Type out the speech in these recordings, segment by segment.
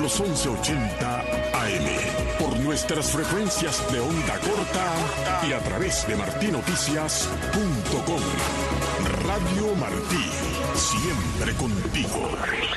los 1180 AM, por nuestras frecuencias de onda corta y a través de martinoticias.com. Radio Martí, siempre contigo.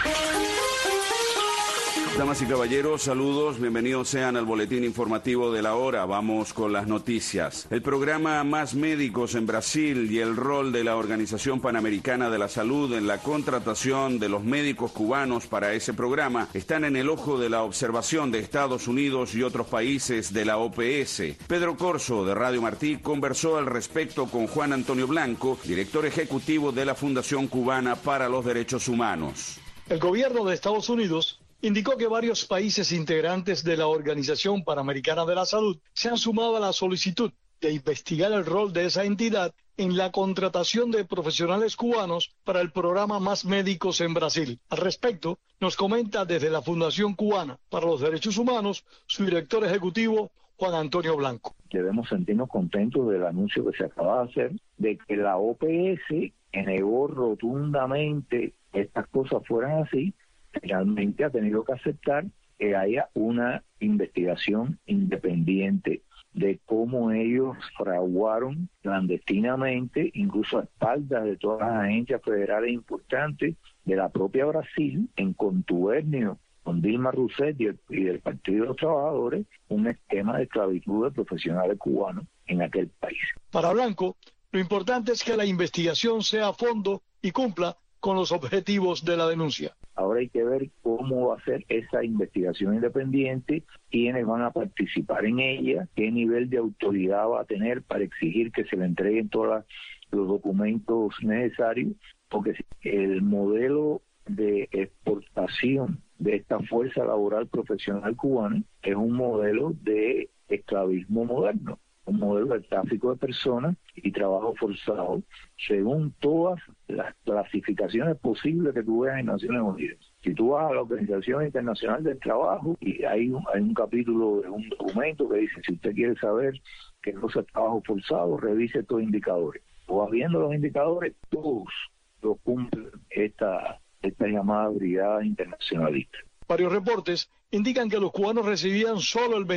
Damas y caballeros, saludos, bienvenidos sean al boletín informativo de la hora. Vamos con las noticias. El programa Más Médicos en Brasil y el rol de la Organización Panamericana de la Salud en la contratación de los médicos cubanos para ese programa están en el ojo de la observación de Estados Unidos y otros países de la OPS. Pedro Corso, de Radio Martí, conversó al respecto con Juan Antonio Blanco, director ejecutivo de la Fundación Cubana para los Derechos Humanos. El gobierno de Estados Unidos indicó que varios países integrantes de la Organización Panamericana de la Salud se han sumado a la solicitud de investigar el rol de esa entidad en la contratación de profesionales cubanos para el programa Más Médicos en Brasil. Al respecto, nos comenta desde la Fundación Cubana para los Derechos Humanos su director ejecutivo, Juan Antonio Blanco. Debemos sentirnos contentos del anuncio que se acaba de hacer de que la OPS negó rotundamente que estas cosas fueran así. Finalmente ha tenido que aceptar que haya una investigación independiente de cómo ellos fraguaron clandestinamente, incluso a espaldas de todas las agencias federales importantes de la propia Brasil, en contubernio con Dilma Rousseff y del Partido de los Trabajadores, un esquema de esclavitud de profesionales cubanos en aquel país. Para Blanco, lo importante es que la investigación sea a fondo y cumpla con los objetivos de la denuncia. Ahora hay que ver cómo va a ser esa investigación independiente, quiénes van a participar en ella, qué nivel de autoridad va a tener para exigir que se le entreguen todos los documentos necesarios, porque el modelo de exportación de esta fuerza laboral profesional cubana es un modelo de esclavismo moderno, un modelo de tráfico de personas y trabajo forzado, según todas las clasificaciones posibles que tú veas en Naciones Unidas. Si tú vas a la Organización Internacional del Trabajo, y hay un capítulo de un documento que dice, si usted quiere saber qué cosa es trabajo forzado, revise estos indicadores. O viendo los indicadores, todos los cumplen esta llamada brigada internacionalista. Varios reportes indican que los cubanos recibían solo el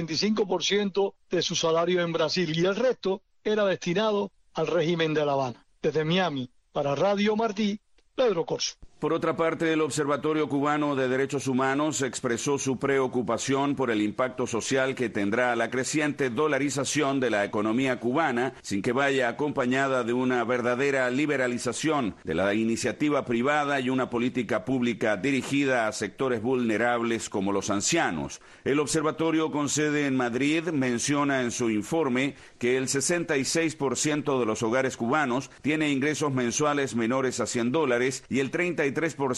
25% de su salario en Brasil y el resto era destinado al régimen de La Habana. Desde Miami, para Radio Martí, Pedro Corso. Por otra parte, el Observatorio Cubano de Derechos Humanos expresó su preocupación por el impacto social que tendrá la creciente dolarización de la economía cubana, sin que vaya acompañada de una verdadera liberalización de la iniciativa privada y una política pública dirigida a sectores vulnerables como los ancianos. El observatorio con sede en Madrid menciona en su informe que el 66% de los hogares cubanos tiene ingresos mensuales menores a $100 y el 33%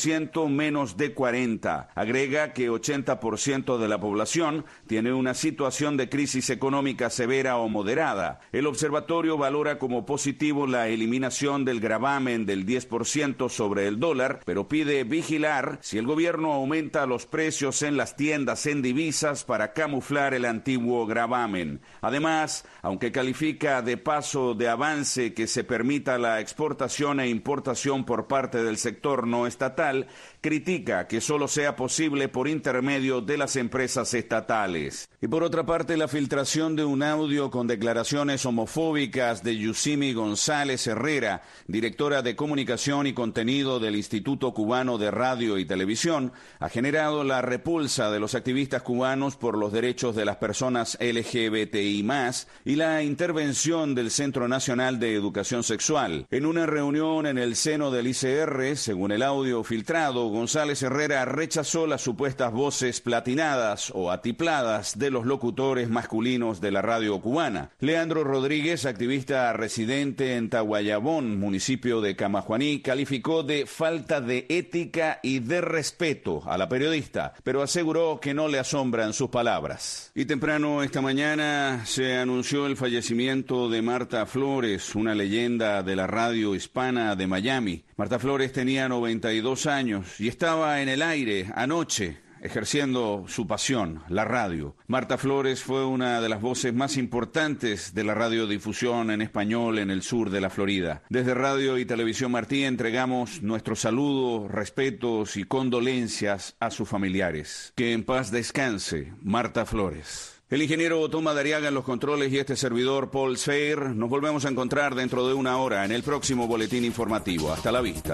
menos de 40. Agrega que 80% de la población tiene una situación de crisis económica severa o moderada. El observatorio valora como positivo la eliminación del gravamen del 10% sobre el dólar, pero pide vigilar si el gobierno aumenta los precios en las tiendas en divisas para camuflar el antiguo gravamen. Además, aunque califica de paso de avance que se permita la exportación e importación por parte del sector no estatal, critica que solo sea posible por intermedio de las empresas estatales. Y por otra parte, la filtración de un audio con declaraciones homofóbicas de Yusimi González Herrera, directora de Comunicación y Contenido del Instituto Cubano de Radio y Televisión, ha generado la repulsa de los activistas cubanos por los derechos de las personas LGBTI+, y la intervención del Centro Nacional de Educación Sexual. En una reunión en el seno del ICR, según el audio filtrado, González Herrera rechazó las supuestas voces platinadas o atipladas de los locutores masculinos de la radio cubana. Leandro Rodríguez, activista residente en Tahuayabón, municipio de Camajuaní, calificó de falta de ética y de respeto a la periodista, pero aseguró que no le asombran sus palabras. Y temprano esta mañana se anunció el fallecimiento de Marta Flores, una leyenda de la radio hispana de Miami. Marta Flores tenía 92 años y estaba en el aire anoche ejerciendo su pasión, la radio. Marta Flores fue una de las voces más importantes de la radiodifusión en español en el sur de la Florida. Desde Radio y Televisión Martí entregamos nuestros saludos, respetos y condolencias a sus familiares. Que en paz descanse, Marta Flores. El ingeniero Toma Dariaga en los controles y este servidor Paul Sfeir. Nos volvemos a encontrar dentro de una hora en el próximo boletín informativo. Hasta la vista.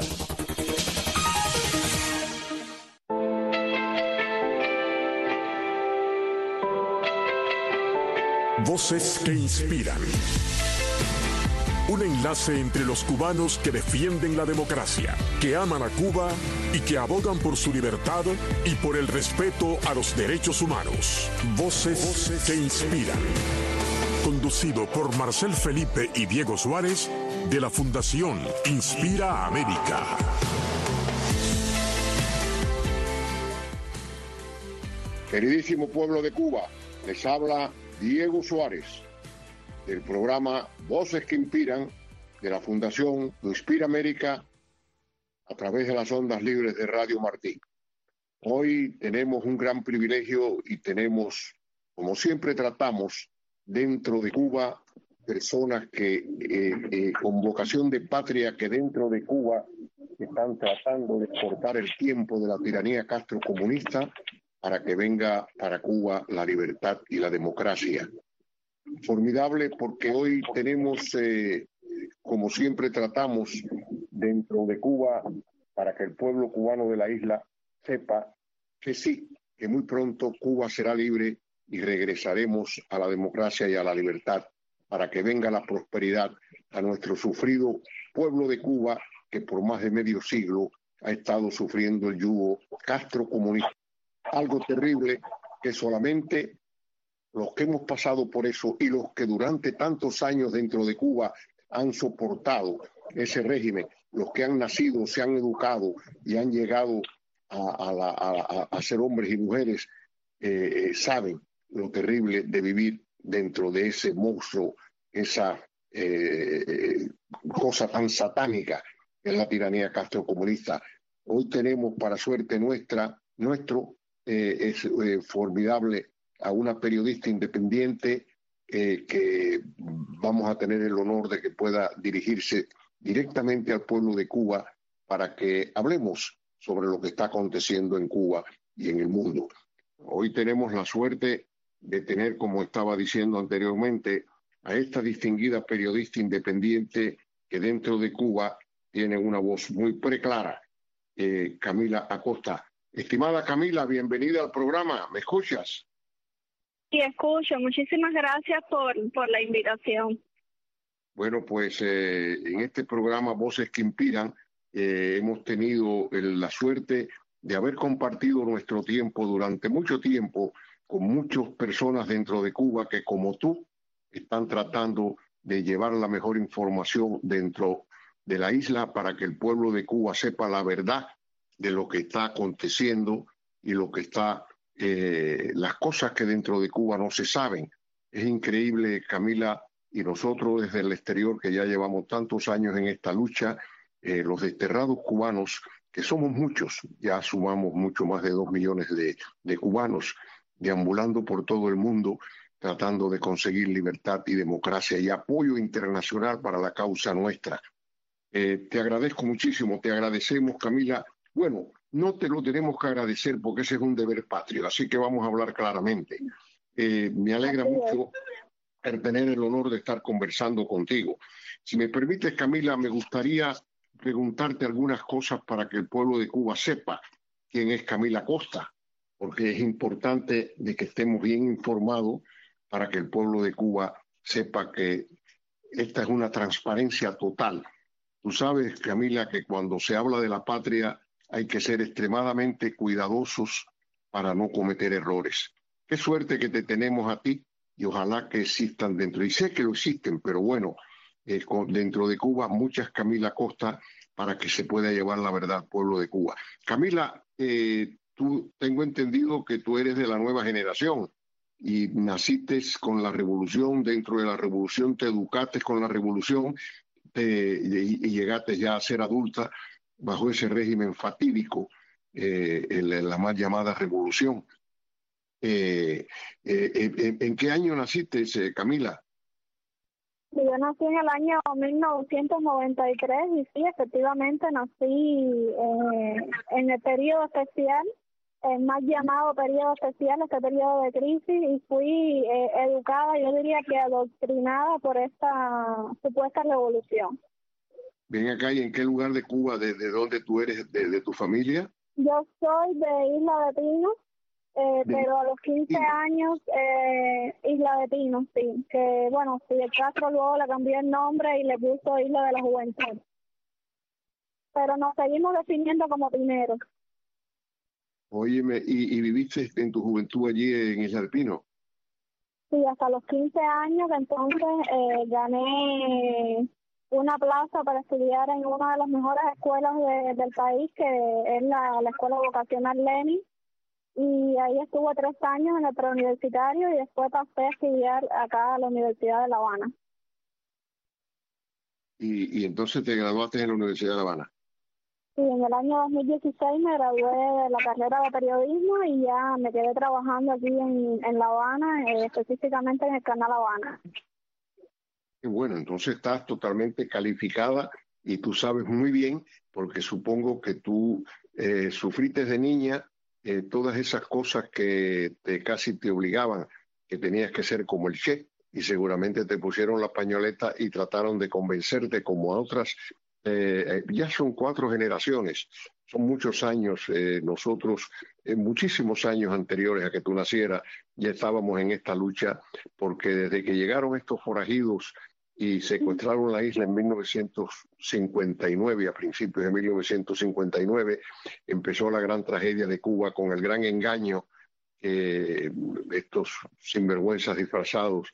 Voces que inspiran. Un enlace entre los cubanos que defienden la democracia, que aman a Cuba y que abogan por su libertad y por el respeto a los derechos humanos. Voces que inspiran. Conducido por Marcel Felipe y Diego Suárez, de la Fundación Inspira América. Queridísimo pueblo de Cuba, les habla Diego Suárez, del programa Voces que Inspiran, de la Fundación Inspira América, a través de las ondas libres de Radio Martí. Hoy tenemos un gran privilegio y tenemos, como siempre tratamos, dentro de Cuba, personas que con vocación de patria, que dentro de Cuba están tratando de cortar el tiempo de la tiranía castrocomunista para que venga para Cuba la libertad y la democracia. Formidable porque hoy tenemos, como siempre tratamos, dentro de Cuba, para que el pueblo cubano de la isla sepa que sí, que muy pronto Cuba será libre y regresaremos a la democracia y a la libertad para que venga la prosperidad a nuestro sufrido pueblo de Cuba, que por más de medio siglo ha estado sufriendo el yugo castrocomunista. Algo terrible que solamente los que hemos pasado por eso y los que durante tantos años dentro de Cuba han soportado ese régimen, los que han nacido, se han educado y han llegado a ser hombres y mujeres, saben lo terrible de vivir dentro de ese monstruo, esa cosa tan satánica que es la tiranía castrocomunista. Hoy tenemos, para suerte nuestro, es formidable a una periodista independiente que vamos a tener el honor de que pueda dirigirse directamente al pueblo de Cuba para que hablemos sobre lo que está aconteciendo en Cuba y en el mundo. Hoy tenemos la suerte de tener, como estaba diciendo anteriormente, a esta distinguida periodista independiente que dentro de Cuba tiene una voz muy preclara, Camila Acosta. Estimada Camila, bienvenida al programa. ¿Me escuchas? Sí, escucho. Muchísimas gracias por la invitación. Bueno, pues en este programa Voces que Inspiran hemos tenido la suerte de haber compartido nuestro tiempo durante mucho tiempo con muchas personas dentro de Cuba que, como tú, están tratando de llevar la mejor información dentro de la isla para que el pueblo de Cuba sepa la verdad de lo que está aconteciendo y lo que está las cosas que dentro de Cuba no se saben. Es increíble, Camila, y nosotros desde el exterior, que ya llevamos tantos años en esta lucha, los desterrados cubanos, que somos muchos, ya sumamos mucho más de 2 millones de cubanos, deambulando por todo el mundo, tratando de conseguir libertad y democracia y apoyo internacional para la causa nuestra. Te agradezco muchísimo, te agradecemos, Camila. Bueno, no te lo tenemos que agradecer porque ese es un deber patrio, así que vamos a hablar claramente. Me alegra mucho tener el honor de estar conversando contigo. Si me permites, Camila, me gustaría preguntarte algunas cosas para que el pueblo de Cuba sepa quién es Camila Acosta, porque es importante de que estemos bien informados para que el pueblo de Cuba sepa que esta es una transparencia total. Tú sabes, Camila, que cuando se habla de la patria hay que ser extremadamente cuidadosos para no cometer errores. Qué suerte que te tenemos a ti y ojalá que existan dentro. Y sé que lo existen, pero bueno, dentro de Cuba muchas Camila Acosta para que se pueda llevar la verdad al pueblo de Cuba. Camila, tú tengo entendido que tú eres de la nueva generación y naciste con la revolución, dentro de la revolución te educaste con la revolución y llegaste ya a ser adulta bajo ese régimen fatídico la mal llamada revolución. ¿En qué año naciste, Camila? Yo nací en el año 1993 y sí, efectivamente nací en el periodo especial, el más llamado periodo especial, este periodo de crisis, y fui educada, yo diría que adoctrinada por esta supuesta revolución. Ven acá, ¿y en qué lugar de Cuba, de dónde tú eres, de tu familia? Yo soy de Isla de Pinos. Pero a los 15 años, Isla de Pinos, sí. Que bueno, Fidel Castro luego le cambió el nombre y le puso Isla de la Juventud. Pero nos seguimos definiendo como pineros. Óyeme, ¿y viviste en tu juventud allí en Isla de Pinos? Sí, hasta los 15 años, entonces gané una plaza para estudiar en una de las mejores escuelas del país, que es la Escuela Vocacional Lenin. Y ahí estuve 3 años en el preuniversitario y después pasé a estudiar acá a la Universidad de La Habana. Y entonces te graduaste en la Universidad de La Habana. Sí, en el año 2016 me gradué de la carrera de periodismo y ya me quedé trabajando aquí en La Habana, específicamente en el Canal Habana. Qué bueno, entonces estás totalmente calificada y tú sabes muy bien, porque supongo que tú sufriste de niña todas esas cosas que casi te obligaban, que tenías que ser como el Che, y seguramente te pusieron la pañoleta y trataron de convencerte como a otras. Ya son 4 generaciones, son muchos años. Nosotros, muchísimos años anteriores a que tú nacieras, ya estábamos en esta lucha, porque desde que llegaron estos forajidos y secuestraron la isla en 1959, a principios de 1959, empezó la gran tragedia de Cuba con el gran engaño que estos sinvergüenzas disfrazados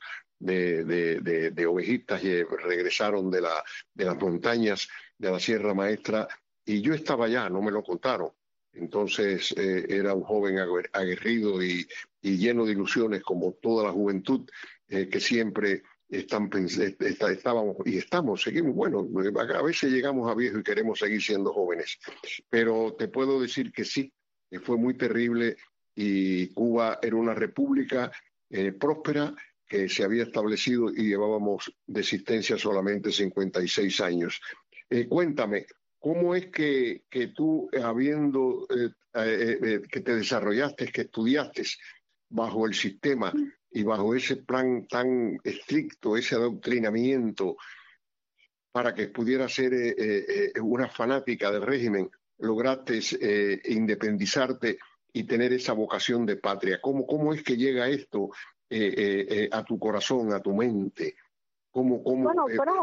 de ovejitas regresaron de las montañas de la Sierra Maestra, y yo estaba allá, no me lo contaron. Entonces era un joven aguerrido y lleno de ilusiones, como toda la juventud, que siempre estábamos y seguimos. Bueno, a veces llegamos a viejo y queremos seguir siendo jóvenes, pero te puedo decir que sí, fue muy terrible, y Cuba era una república próspera que se había establecido y llevábamos de existencia solamente 56 años. Cuéntame, ¿cómo es que tú, habiendo que te desarrollaste, que estudiaste bajo el sistema y bajo ese plan tan estricto, ese adoctrinamiento, para que pudieras ser una fanática del régimen, lograste independizarte y tener esa vocación de patria? ¿Cómo es que llega esto a tu corazón, a tu mente? Bueno,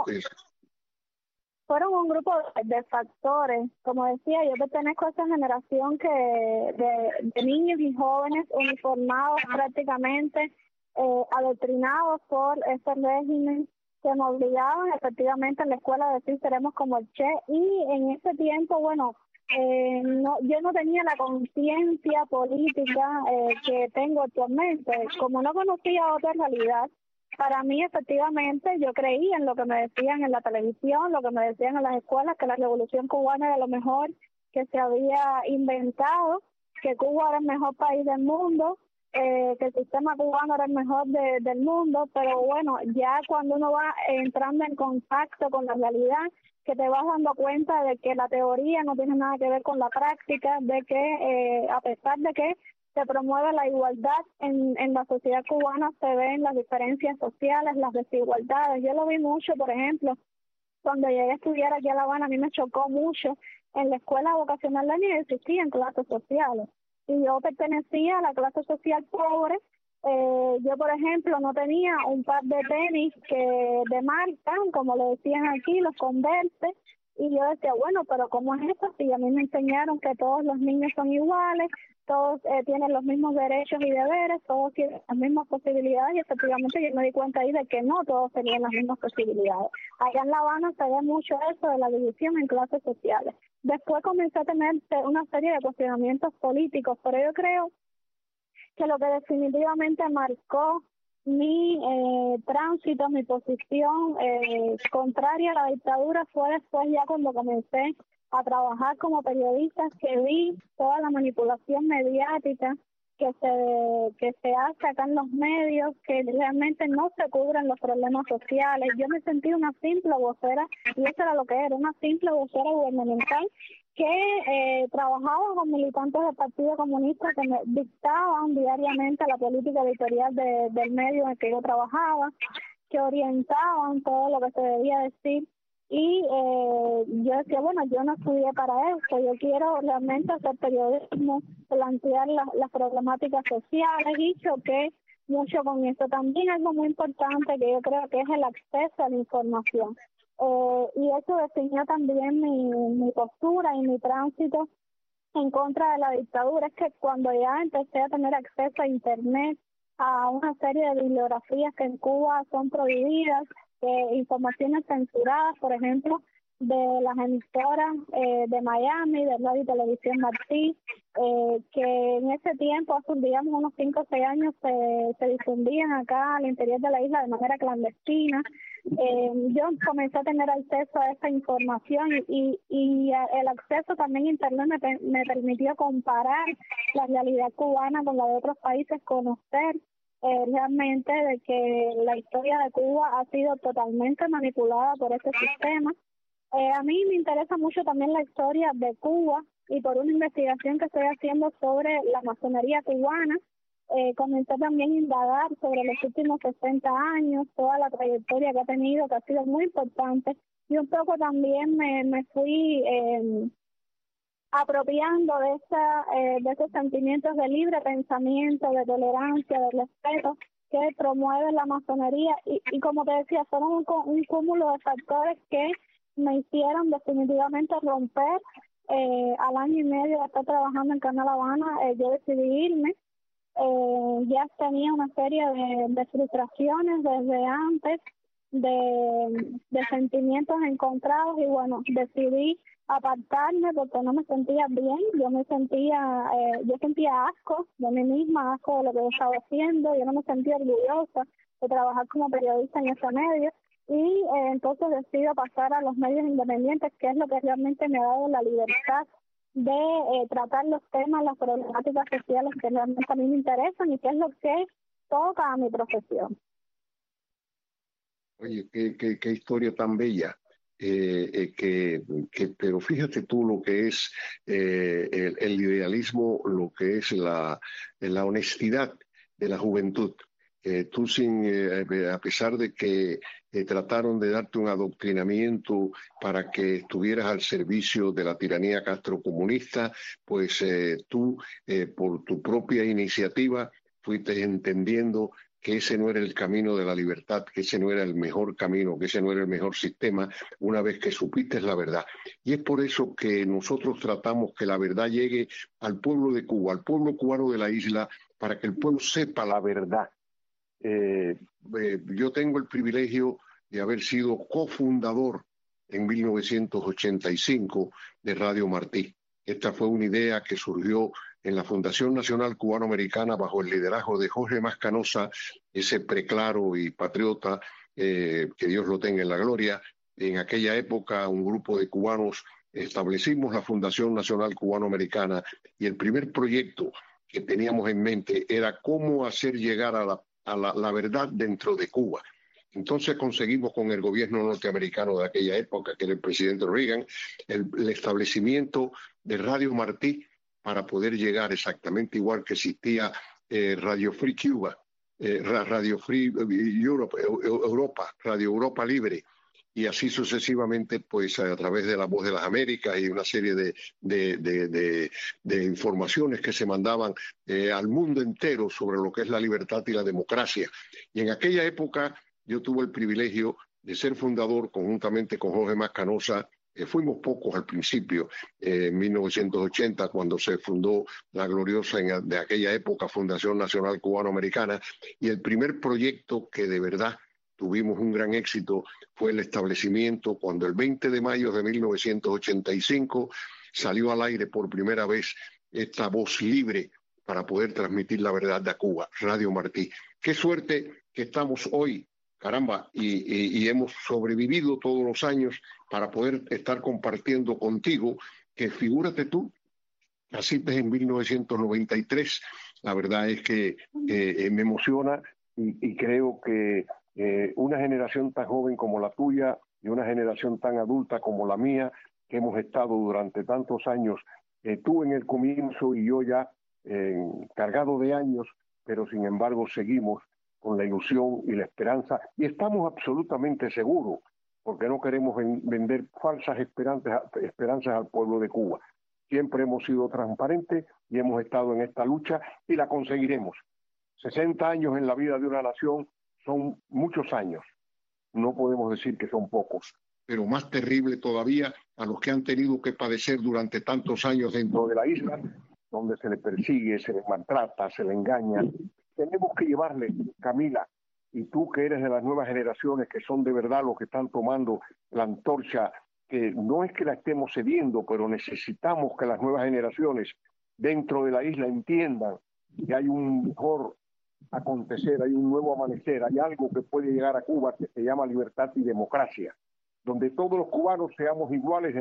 fueron un grupo de factores. Como decía, yo pertenezco a esa generación de niños y jóvenes uniformados prácticamente, adoctrinados por ese régimen, que nos obligaban efectivamente en la escuela a decir seremos como el Che, y en ese tiempo, bueno, yo no tenía la conciencia política que tengo actualmente. Como no conocía otra realidad, para mí efectivamente yo creía en lo que me decían en la televisión, lo que me decían en las escuelas, que la revolución cubana era lo mejor que se había inventado, que Cuba era el mejor país del mundo, que el sistema cubano era el mejor del mundo. Pero bueno, ya cuando uno va entrando en contacto con la realidad, que te vas dando cuenta de que la teoría no tiene nada que ver con la práctica, de que a pesar de que se promueve la igualdad en la sociedad cubana, se ven las diferencias sociales, las desigualdades. Yo lo vi mucho, por ejemplo, cuando llegué a estudiar aquí a La Habana, a mí me chocó mucho. En la escuela vocacional Lenin existían clases sociales, y yo pertenecía a la clase social pobre. Yo, por ejemplo, no tenía un par de tenis de marca, como le decían aquí, los Converse, y yo decía, bueno, pero ¿cómo es eso? Si a mí me enseñaron que todos los niños son iguales, todos tienen los mismos derechos y deberes, todos tienen las mismas posibilidades, y efectivamente yo me di cuenta ahí de que no todos tenían las mismas posibilidades. Allá en La Habana se ve mucho eso de la división en clases sociales. Después comencé a tener una serie de cuestionamientos políticos, pero yo creo que lo que definitivamente marcó mi tránsito, mi posición contraria a la dictadura, fue después, ya cuando comencé a trabajar como periodistas, que vi toda la manipulación mediática que se hace acá en los medios, que realmente no se cubren los problemas sociales. Yo me sentí una simple vocera, y eso era lo que era, una simple vocera gubernamental que trabajaba con militantes del Partido Comunista que me dictaban diariamente la política editorial del medio en el que yo trabajaba, que orientaban todo lo que se debía decir. Y yo decía, bueno, yo no estudié para esto, yo quiero realmente hacer periodismo, plantear las problemáticas sociales, y choqué mucho con esto. También algo muy importante que yo creo que es el acceso a la información. Y eso definió también mi postura y mi tránsito en contra de la dictadura. Es que cuando ya empecé a tener acceso a Internet, a una serie de bibliografías que en Cuba son prohibidas, informaciones censuradas, por ejemplo, de las emisoras de Miami, de Radio y Televisión Martí, que en ese tiempo, hace digamos unos 5 o 6 años, se difundían acá al interior de la isla de manera clandestina. Yo comencé a tener acceso a esa información y el acceso también a Internet me permitió comparar la realidad cubana con la de otros países, conocer realmente de que la historia de Cuba ha sido totalmente manipulada por este sistema. A mí me interesa mucho también la historia de Cuba, y por una investigación que estoy haciendo sobre la masonería cubana, comencé también a indagar sobre los últimos 60 años, toda la trayectoria que ha tenido, que ha sido muy importante, y un poco también me fui apropiando de esos sentimientos de libre pensamiento, de tolerancia, de respeto que promueve la masonería, y como te decía, fueron un cúmulo de factores que me hicieron definitivamente romper. Al año y medio de estar trabajando en Canal Habana, yo decidí irme. Ya tenía una serie de frustraciones desde antes, de sentimientos encontrados, y bueno, decidí apartarme porque no me sentía bien. Yo sentía asco de mí misma, asco de lo que yo estaba haciendo. Yo no me sentía orgullosa de trabajar como periodista en ese medio, y entonces decido pasar a los medios independientes, que es lo que realmente me ha dado la libertad de tratar los temas, las problemáticas sociales que realmente a mí me interesan, y que es lo que toca a mi profesión. Oye, qué historia tan bella. Pero fíjate tú lo que es el idealismo, lo que es la honestidad de la juventud. Tú a pesar de que trataron de darte un adoctrinamiento para que estuvieras al servicio de la tiranía castrocomunista, pues tú por tu propia iniciativa fuiste entendiendo que ese no era el camino de la libertad, que ese no era el mejor camino, que ese no era el mejor sistema, una vez que supiste la verdad. Y es por eso que nosotros tratamos que la verdad llegue al pueblo de Cuba, al pueblo cubano de la isla, para que el pueblo sepa la verdad. Yo tengo el privilegio de haber sido cofundador en 1985 de Radio Martí. Esta fue una idea que surgió en la Fundación Nacional Cubano-Americana bajo el liderazgo de Jorge Mascanosa, ese preclaro y patriota, que Dios lo tenga en la gloria. En aquella época, un grupo de cubanos establecimos la Fundación Nacional Cubano-Americana, y el primer proyecto que teníamos en mente era cómo hacer llegar a la verdad dentro de Cuba. Entonces conseguimos con el gobierno norteamericano de aquella época, que era el presidente Reagan, el establecimiento de Radio Martí, para poder llegar exactamente igual que existía Radio Free Cuba, Radio Free Europa, Radio Europa Libre, y así sucesivamente, pues a través de La Voz de las Américas y una serie de informaciones que se mandaban al mundo entero sobre lo que es la libertad y la democracia. Y en aquella época yo tuve el privilegio de ser fundador, conjuntamente con Jorge Mascanosa. Fuimos pocos al principio, en 1980, cuando se fundó la gloriosa de aquella época Fundación Nacional Cubano-Americana, y el primer proyecto que de verdad tuvimos un gran éxito fue el establecimiento cuando el 20 de mayo de 1985 salió al aire por primera vez esta voz libre para poder transmitir la verdad de Cuba, Radio Martí. Qué suerte que estamos hoy, caramba, y hemos sobrevivido todos los años para poder estar compartiendo contigo, que figúrate tú, naciste en 1993. La verdad es que me emociona y creo que una generación tan joven como la tuya y una generación tan adulta como la mía, que hemos estado durante tantos años, tú en el comienzo y yo ya cargado de años, pero sin embargo seguimos con la ilusión y la esperanza, y estamos absolutamente seguros, porque no queremos vender falsas esperanzas al pueblo de Cuba. Siempre hemos sido transparentes y hemos estado en esta lucha y la conseguiremos. 60 años en la vida de una nación son muchos años. No podemos decir que son pocos. Pero más terrible todavía a los que han tenido que padecer durante tantos años dentro de la isla, donde se les persigue, se les maltrata, se les engaña. Tenemos que llevarle, Camila, y tú que eres de las nuevas generaciones, que son de verdad los que están tomando la antorcha, que no es que la estemos cediendo, pero necesitamos que las nuevas generaciones dentro de la isla entiendan que hay un mejor acontecer, hay un nuevo amanecer, hay algo que puede llegar a Cuba que se llama libertad y democracia, donde todos los cubanos seamos iguales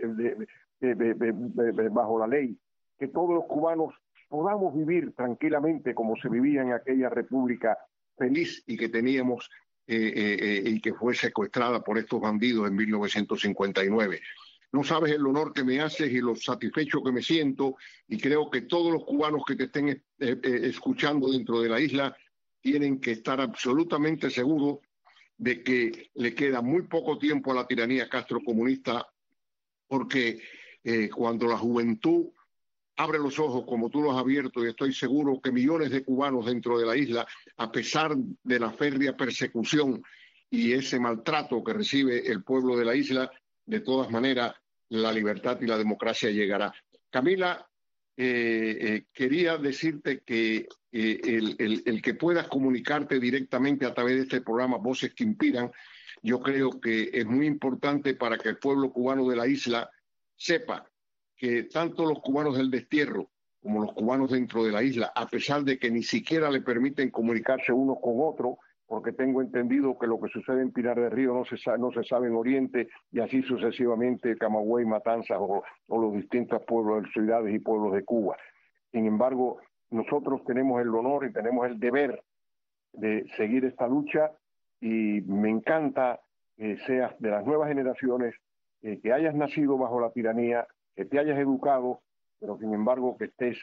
bajo la ley, que todos los cubanos podamos vivir tranquilamente como se vivía en aquella república feliz y que teníamos y que fue secuestrada por estos bandidos en 1959. No sabes el honor que me haces y lo satisfecho que me siento, y creo que todos los cubanos que te estén escuchando dentro de la isla tienen que estar absolutamente seguros de que le queda muy poco tiempo a la tiranía castrocomunista, porque cuando la juventud abre los ojos como tú los has abierto, y estoy seguro que millones de cubanos dentro de la isla, a pesar de la férrea persecución y ese maltrato que recibe el pueblo de la isla, de todas maneras la libertad y la democracia llegará. Camila, quería decirte que el que puedas comunicarte directamente a través de este programa Voces que Inspiran, yo creo que es muy importante para que el pueblo cubano de la isla sepa que tanto los cubanos del destierro como los cubanos dentro de la isla, a pesar de que ni siquiera le permiten comunicarse uno con otro, porque tengo entendido que lo que sucede en Pinar del Río no se sabe en Oriente, y así sucesivamente Camagüey, Matanzas o los distintos pueblos, ciudades y pueblos de Cuba. Sin embargo, nosotros tenemos el honor y tenemos el deber de seguir esta lucha, y me encanta que seas de las nuevas generaciones, que hayas nacido bajo la tiranía, que te hayas educado, pero sin embargo que estés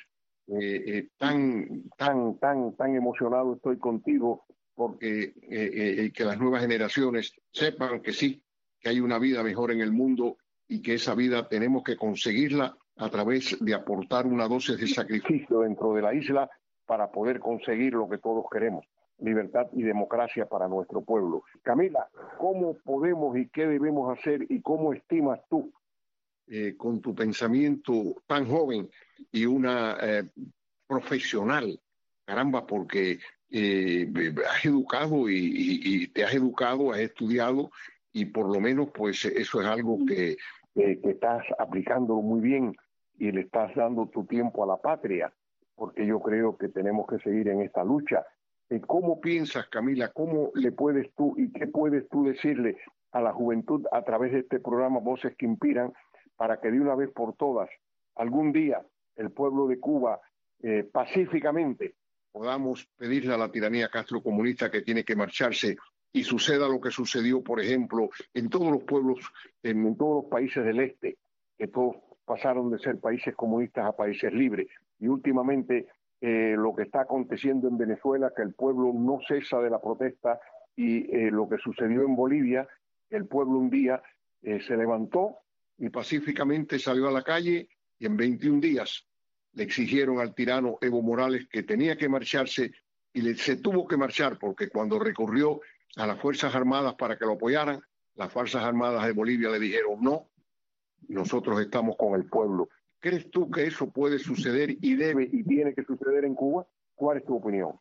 tan emocionado. Estoy contigo, porque que las nuevas generaciones sepan que sí, que hay una vida mejor en el mundo, y que esa vida tenemos que conseguirla a través de aportar una dosis de sacrificio dentro de la isla para poder conseguir lo que todos queremos: libertad y democracia para nuestro pueblo. Camila, ¿cómo podemos y qué debemos hacer, y cómo estimas tú, con tu pensamiento tan joven y una profesional, caramba, porque has educado y te has educado, has estudiado, y por lo menos pues eso es algo que estás aplicándolo muy bien, y le estás dando tu tiempo a la patria, porque yo creo que tenemos que seguir en esta lucha. ¿Cómo piensas, Camila, cómo le puedes tú y qué puedes tú decirle a la juventud a través de este programa Voces que Inspiran, para que de una vez por todas, algún día, el pueblo de Cuba pacíficamente podamos pedirle a la tiranía castrocomunista que tiene que marcharse, y suceda lo que sucedió, por ejemplo, en todos los pueblos, en todos los países del este, que todos pasaron de ser países comunistas a países libres? Y últimamente lo que está aconteciendo en Venezuela, que el pueblo no cesa de la protesta, y lo que sucedió en Bolivia, el pueblo un día se levantó y pacíficamente salió a la calle, y en 21 días le exigieron al tirano Evo Morales que tenía que marcharse, y se tuvo que marchar, porque cuando recurrió a las Fuerzas Armadas para que lo apoyaran, las Fuerzas Armadas de Bolivia le dijeron no, nosotros estamos con el pueblo. ¿Crees tú que eso puede suceder y debe y tiene que suceder en Cuba? ¿Cuál es tu opinión?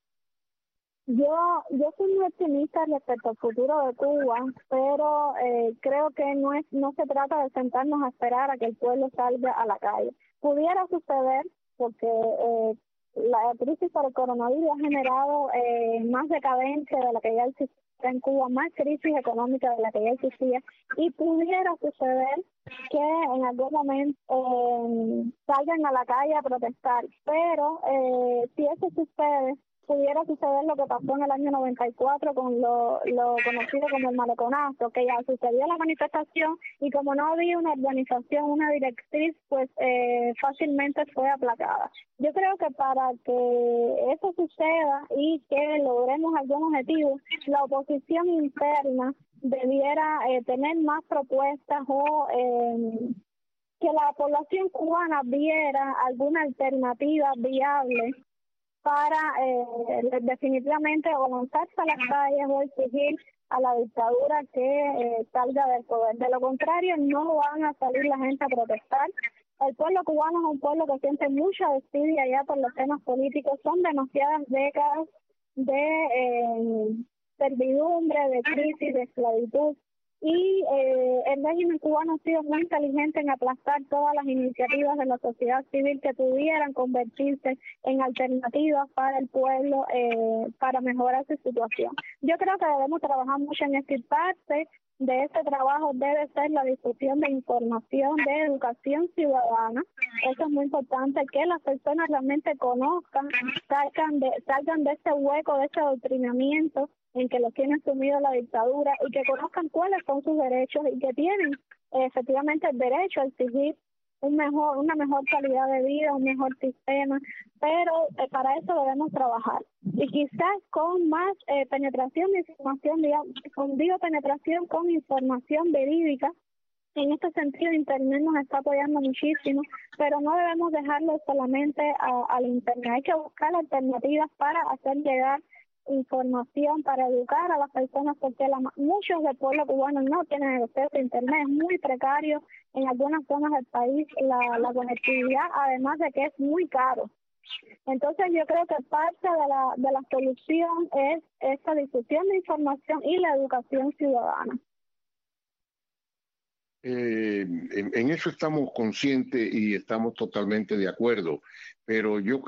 Yo soy muy optimista respecto al futuro de Cuba, pero creo que no se trata de sentarnos a esperar a que el pueblo salga a la calle. Pudiera suceder, porque la crisis por el coronavirus ha generado más decadencia de la que ya en Cuba más crisis económica de la que ya existía, y pudiera suceder que en algún momento salgan a la calle a protestar. Pero si eso sucede, pudiera suceder lo que pasó en el año 94 con lo conocido como el maleconazo, que ya sucedió la manifestación y como no había una organización, una directriz, pues fácilmente fue aplacada. Yo creo que para que eso suceda y que logremos algún objetivo, la oposición interna debiera tener más propuestas o que la población cubana viera alguna alternativa viable para definitivamente o lanzarse a las calles o exigir a la dictadura que salga del poder. De lo contrario, no van a salir la gente a protestar. El pueblo cubano es un pueblo que siente mucha desidia ya por los temas políticos. Son demasiadas décadas de servidumbre, de crisis, de esclavitud. Y el régimen cubano ha sido muy inteligente en aplastar todas las iniciativas de la sociedad civil que pudieran convertirse en alternativas para el pueblo para mejorar su situación. Yo creo que debemos trabajar mucho en esta parte. De ese trabajo debe ser la difusión de información, de educación ciudadana. Eso es muy importante, que las personas realmente conozcan, salgan de ese hueco, de ese adoctrinamiento en que los tiene sumido la dictadura, y que conozcan cuáles son sus derechos y que tienen efectivamente el derecho a exigir una mejor calidad de vida, un mejor sistema, pero para eso debemos trabajar. Y quizás con más penetración de información, penetración con información verídica. En este sentido, Internet nos está apoyando muchísimo, pero no debemos dejarlo solamente al Internet. Hay que buscar alternativas para hacer llegar información, para educar a las personas, porque muchos del pueblo cubano no tienen acceso a Internet, es muy precario en algunas zonas del país la conectividad, además de que es muy caro. Entonces yo creo que parte de la solución es esta difusión de información y la educación ciudadana. En eso estamos conscientes y estamos totalmente de acuerdo, pero yo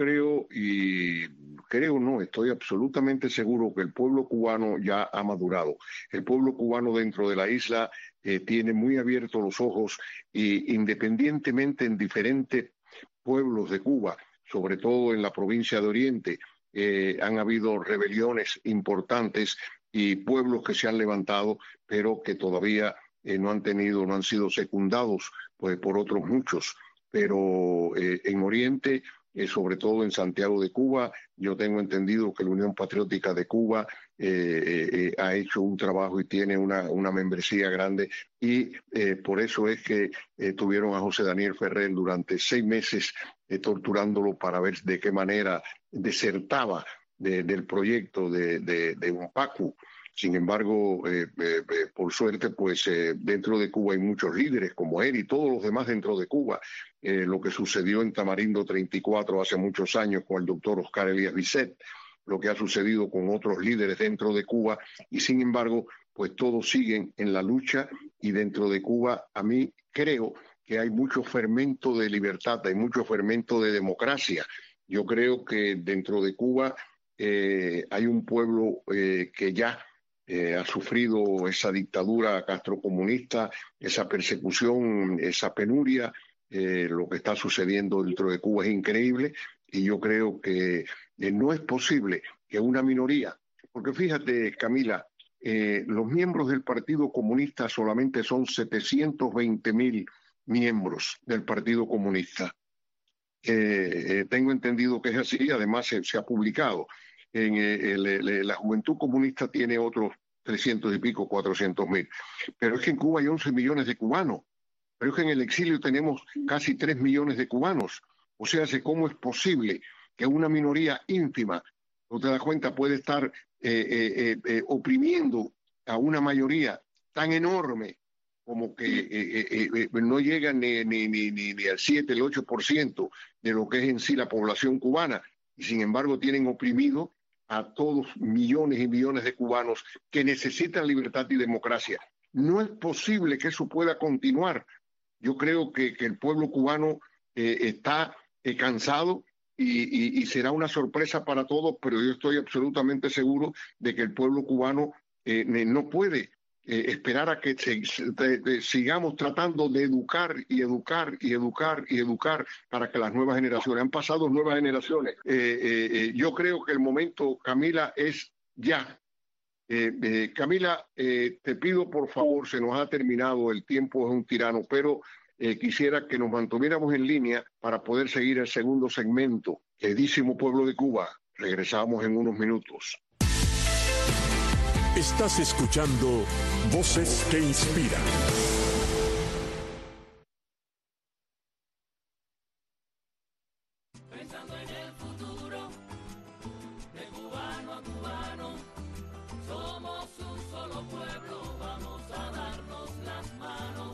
estoy absolutamente seguro que el pueblo cubano ya ha madurado. El pueblo cubano dentro de la isla tiene muy abiertos los ojos, y independientemente en diferentes pueblos de Cuba, sobre todo en la provincia de Oriente, han habido rebeliones importantes y pueblos que se han levantado, pero que todavía no han sido secundados pues, por otros muchos. Pero en Oriente, sobre todo en Santiago de Cuba, yo tengo entendido que la Unión Patriótica de Cuba ha hecho un trabajo y tiene una membresía grande, y por eso es que tuvieron a José Daniel Ferrer durante 6 meses torturándolo para ver de qué manera desertaba del proyecto de UNPACU. Sin embargo, por suerte, pues dentro de Cuba hay muchos líderes como él y todos los demás dentro de Cuba. Lo que sucedió en Tamarindo 34 hace muchos años con el doctor Oscar Elías Bisset, lo que ha sucedido con otros líderes dentro de Cuba, y sin embargo, pues todos siguen en la lucha, y dentro de Cuba a mí creo que hay mucho fermento de libertad, hay mucho fermento de democracia. Yo creo que dentro de Cuba hay un pueblo que ya ha sufrido esa dictadura castrocomunista, esa persecución, esa penuria. Lo que está sucediendo dentro de Cuba es increíble, y yo creo que no es posible que una minoría, porque fíjate, Camila, los miembros del Partido Comunista solamente son 720,000 miembros del Partido Comunista. Tengo entendido que es así, además se ha publicado. La Juventud Comunista tiene otros 300 y pico, 400,000. Pero es que en Cuba hay 11 millones de cubanos. Pero es que en el exilio tenemos casi 3 millones de cubanos. O sea, ¿cómo es posible que una minoría ínfima, no te das cuenta, puede estar oprimiendo a una mayoría tan enorme como que no llega ni al 7, el 8% de lo que es en sí la población cubana, y sin embargo tienen oprimido a todos millones y millones de cubanos que necesitan libertad y democracia? No es posible que eso pueda continuar. Yo creo que el pueblo cubano está cansado, y será una sorpresa para todos, pero yo estoy absolutamente seguro de que el pueblo cubano no puede esperar a que sigamos tratando de educar y educar y educar y educar para que las nuevas generaciones, han pasado nuevas generaciones. Yo creo que el momento, Camila, es ya. Camila, te pido por favor, se nos ha terminado, el tiempo es un tirano, pero quisiera que nos mantuviéramos en línea para poder seguir el segundo segmento. Queridísimo pueblo de Cuba, regresamos en unos minutos. Estás escuchando Voces que Inspiran. Pensando en el futuro, de cubano a cubano, somos un solo pueblo, vamos a darnos las manos.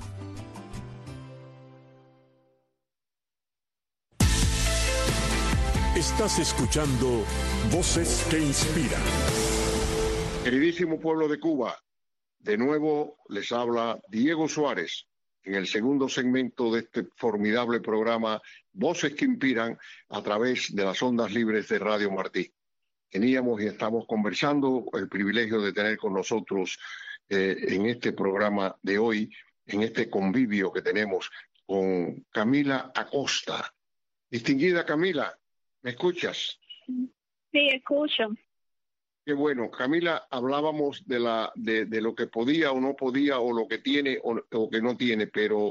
Estás escuchando Voces que Inspiran. Queridísimo pueblo de Cuba, de nuevo les habla Diego Suárez en el segundo segmento de este formidable programa Voces que Inspiran a través de las ondas libres de Radio Martí. Teníamos y estamos conversando el privilegio de tener con nosotros en este programa de hoy, en este convivio que tenemos con Camila Acosta. Distinguida Camila, ¿me escuchas? Sí, escucho. Qué bueno, Camila, hablábamos de lo que podía o no podía, o lo que tiene o que no tiene, pero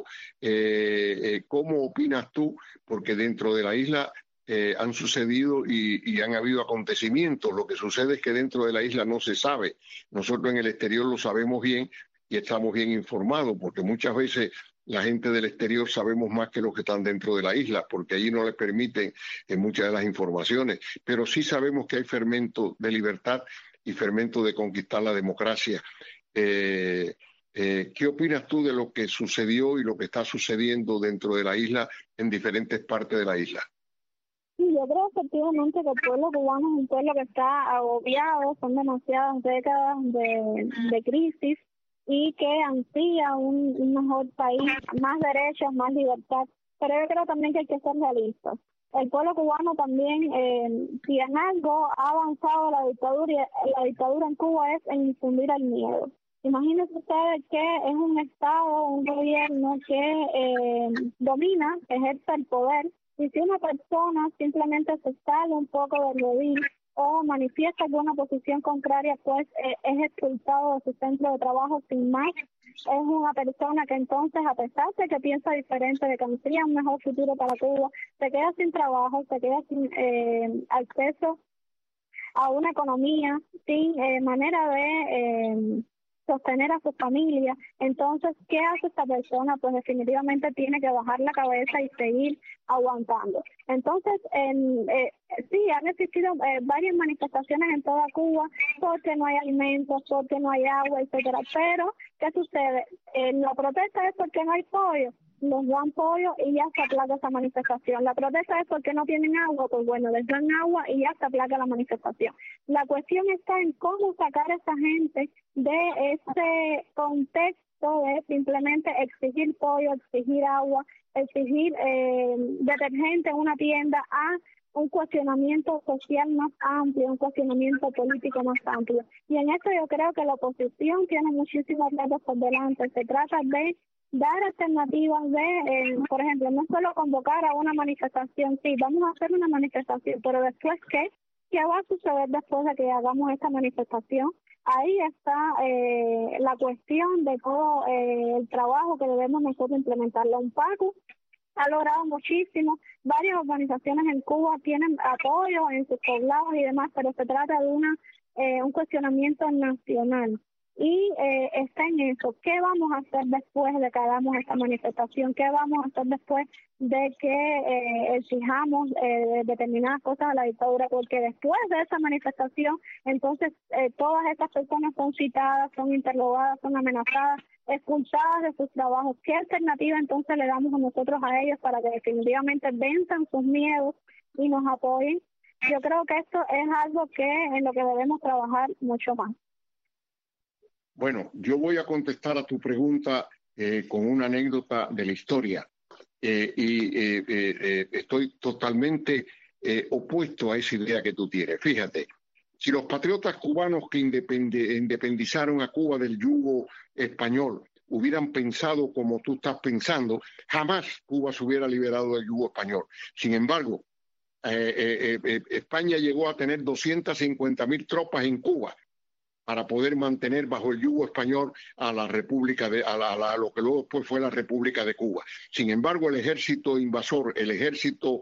¿cómo opinas tú? Porque dentro de la isla han sucedido y han habido acontecimientos. Lo que sucede es que dentro de la isla no se sabe. Nosotros en el exterior lo sabemos bien y estamos bien informados, porque muchas veces la gente del exterior sabemos más que los que están dentro de la isla, porque allí no les permiten muchas de las informaciones, pero sí sabemos que hay fermento de libertad y fermento de conquistar la democracia. ¿Qué opinas tú de lo que sucedió y lo que está sucediendo dentro de la isla en diferentes partes de la isla? Sí, yo creo efectivamente que el pueblo cubano es un pueblo que está agobiado, son demasiadas décadas de crisis, y que ansía un mejor país, más derechos, más libertad. Pero yo creo también que hay que ser realistas. El pueblo cubano también, si en algo ha avanzado la dictadura en Cuba es en infundir el miedo. Imagínense ustedes que es un Estado, un gobierno que domina, ejerce el poder, y si una persona simplemente se sale un poco del redil o manifiesta alguna posición contraria, pues es expulsado de su centro de trabajo sin más. Es una persona que entonces, a pesar de que piensa diferente, de que tendría un mejor futuro para Cuba, se queda sin trabajo, se queda sin acceso a una economía, sin manera de sostener a su familia. Entonces, ¿qué hace esta persona? Pues definitivamente tiene que bajar la cabeza y seguir aguantando. Entonces, sí, han existido varias manifestaciones en toda Cuba porque no hay alimentos, porque no hay agua, etcétera. Pero, ¿qué sucede? La protesta es porque no hay pollo. Nos dan pollo y ya se aplaca esa manifestación. La protesta es porque no tienen agua, pues bueno, les dan agua y ya se aplaca la manifestación. La cuestión está en cómo sacar a esa gente de ese contexto de simplemente exigir pollo, exigir agua, exigir detergente en una tienda a un cuestionamiento social más amplio, un cuestionamiento político más amplio. Y en esto yo creo que la oposición tiene muchísimos retos por delante. Se trata de dar alternativas de, por ejemplo, no solo convocar a una manifestación, sí, vamos a hacer una manifestación, pero después, ¿qué va a suceder después de que hagamos esta manifestación? Ahí está la cuestión de todo el trabajo que debemos nosotros implementar. La UNPACU ha logrado muchísimo, varias organizaciones en Cuba tienen apoyo en sus poblados y demás, pero se trata de un cuestionamiento nacional. Y está en eso. ¿Qué vamos a hacer después de que hagamos esta manifestación? ¿Qué vamos a hacer después de que exijamos determinadas cosas a la dictadura? Porque después de esa manifestación, entonces todas estas personas son citadas, son interrogadas, son amenazadas, expulsadas de sus trabajos. ¿Qué alternativa entonces le damos a nosotros a ellos para que definitivamente venzan sus miedos y nos apoyen? Yo creo que esto es algo en lo que debemos trabajar mucho más. Bueno, yo voy a contestar a tu pregunta con una anécdota de la historia estoy totalmente opuesto a esa idea que tú tienes. Fíjate, Si los patriotas cubanos que independizaron a Cuba del yugo español hubieran pensado como tú estás pensando, jamás Cuba se hubiera liberado del yugo español. Sin embargo, España llegó a tener 250.000 tropas en Cuba para poder mantener bajo el yugo español a la República a lo que luego después fue la República de Cuba. Sin embargo, el ejército invasor, el ejército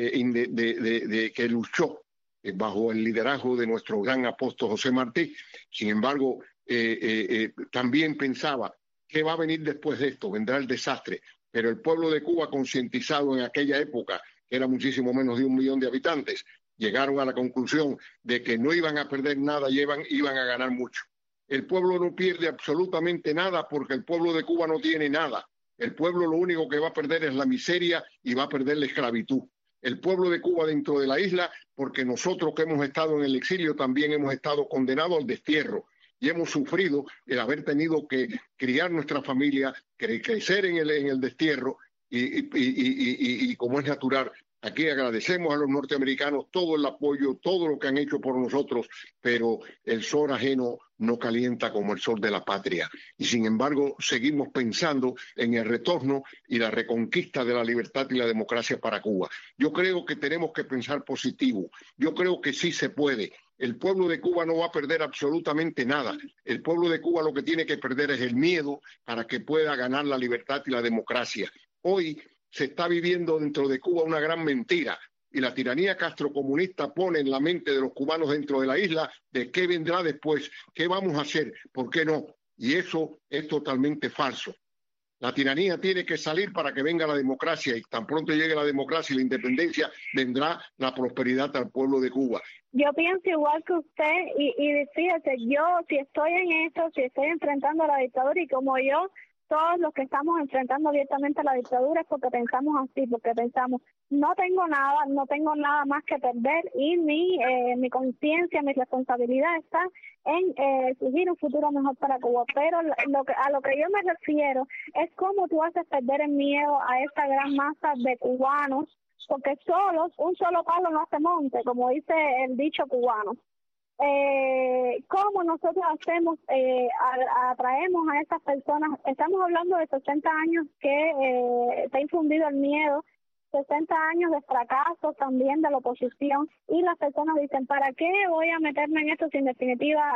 que luchó bajo el liderazgo de nuestro gran apóstol José Martí, sin embargo, también pensaba ¿qué va a venir después de esto? Vendrá el desastre. Pero el pueblo de Cuba, concientizado en aquella época, que era muchísimo menos de 1 millón de habitantes, llegaron a la conclusión de que no iban a perder nada y iban a ganar mucho. El pueblo no pierde absolutamente nada porque el pueblo de Cuba no tiene nada. El pueblo lo único que va a perder es la miseria y va a perder la esclavitud. El pueblo de Cuba dentro de la isla, porque nosotros que hemos estado en el exilio también hemos estado condenados al destierro. Y hemos sufrido el haber tenido que criar nuestra familia, crecer en el destierro y como es natural, aquí agradecemos a los norteamericanos todo el apoyo, todo lo que han hecho por nosotros, pero el sol ajeno no calienta como el sol de la patria. Y sin embargo, seguimos pensando en el retorno y la reconquista de la libertad y la democracia para Cuba. Yo creo que tenemos que pensar positivo. Yo creo que sí se puede. El pueblo de Cuba no va a perder absolutamente nada. El pueblo de Cuba lo que tiene que perder es el miedo para que pueda ganar la libertad y la democracia. Hoy se está viviendo dentro de Cuba una gran mentira y la tiranía castrocomunista pone en la mente de los cubanos dentro de la isla de qué vendrá después, qué vamos a hacer, por qué no. Y eso es totalmente falso. La tiranía tiene que salir para que venga la democracia y tan pronto llegue la democracia y la independencia vendrá la prosperidad al pueblo de Cuba. Yo pienso igual que usted y fíjate, yo si estoy en esto, si estoy enfrentando a la dictadura y como yo, todos los que estamos enfrentando abiertamente a la dictadura es porque pensamos así, porque pensamos no tengo nada más que perder y mi conciencia, mi responsabilidad está en exigir un futuro mejor para Cuba. Pero a lo que yo me refiero es cómo tú haces perder el miedo a esta gran masa de cubanos, porque un solo palo no hace monte, como dice el dicho cubano. ¿Cómo nosotros atraemos a esas personas? Estamos hablando de 60 años que está infundido el miedo, 60 años de fracaso también de la oposición, y las personas dicen, ¿para qué voy a meterme en esto si en definitiva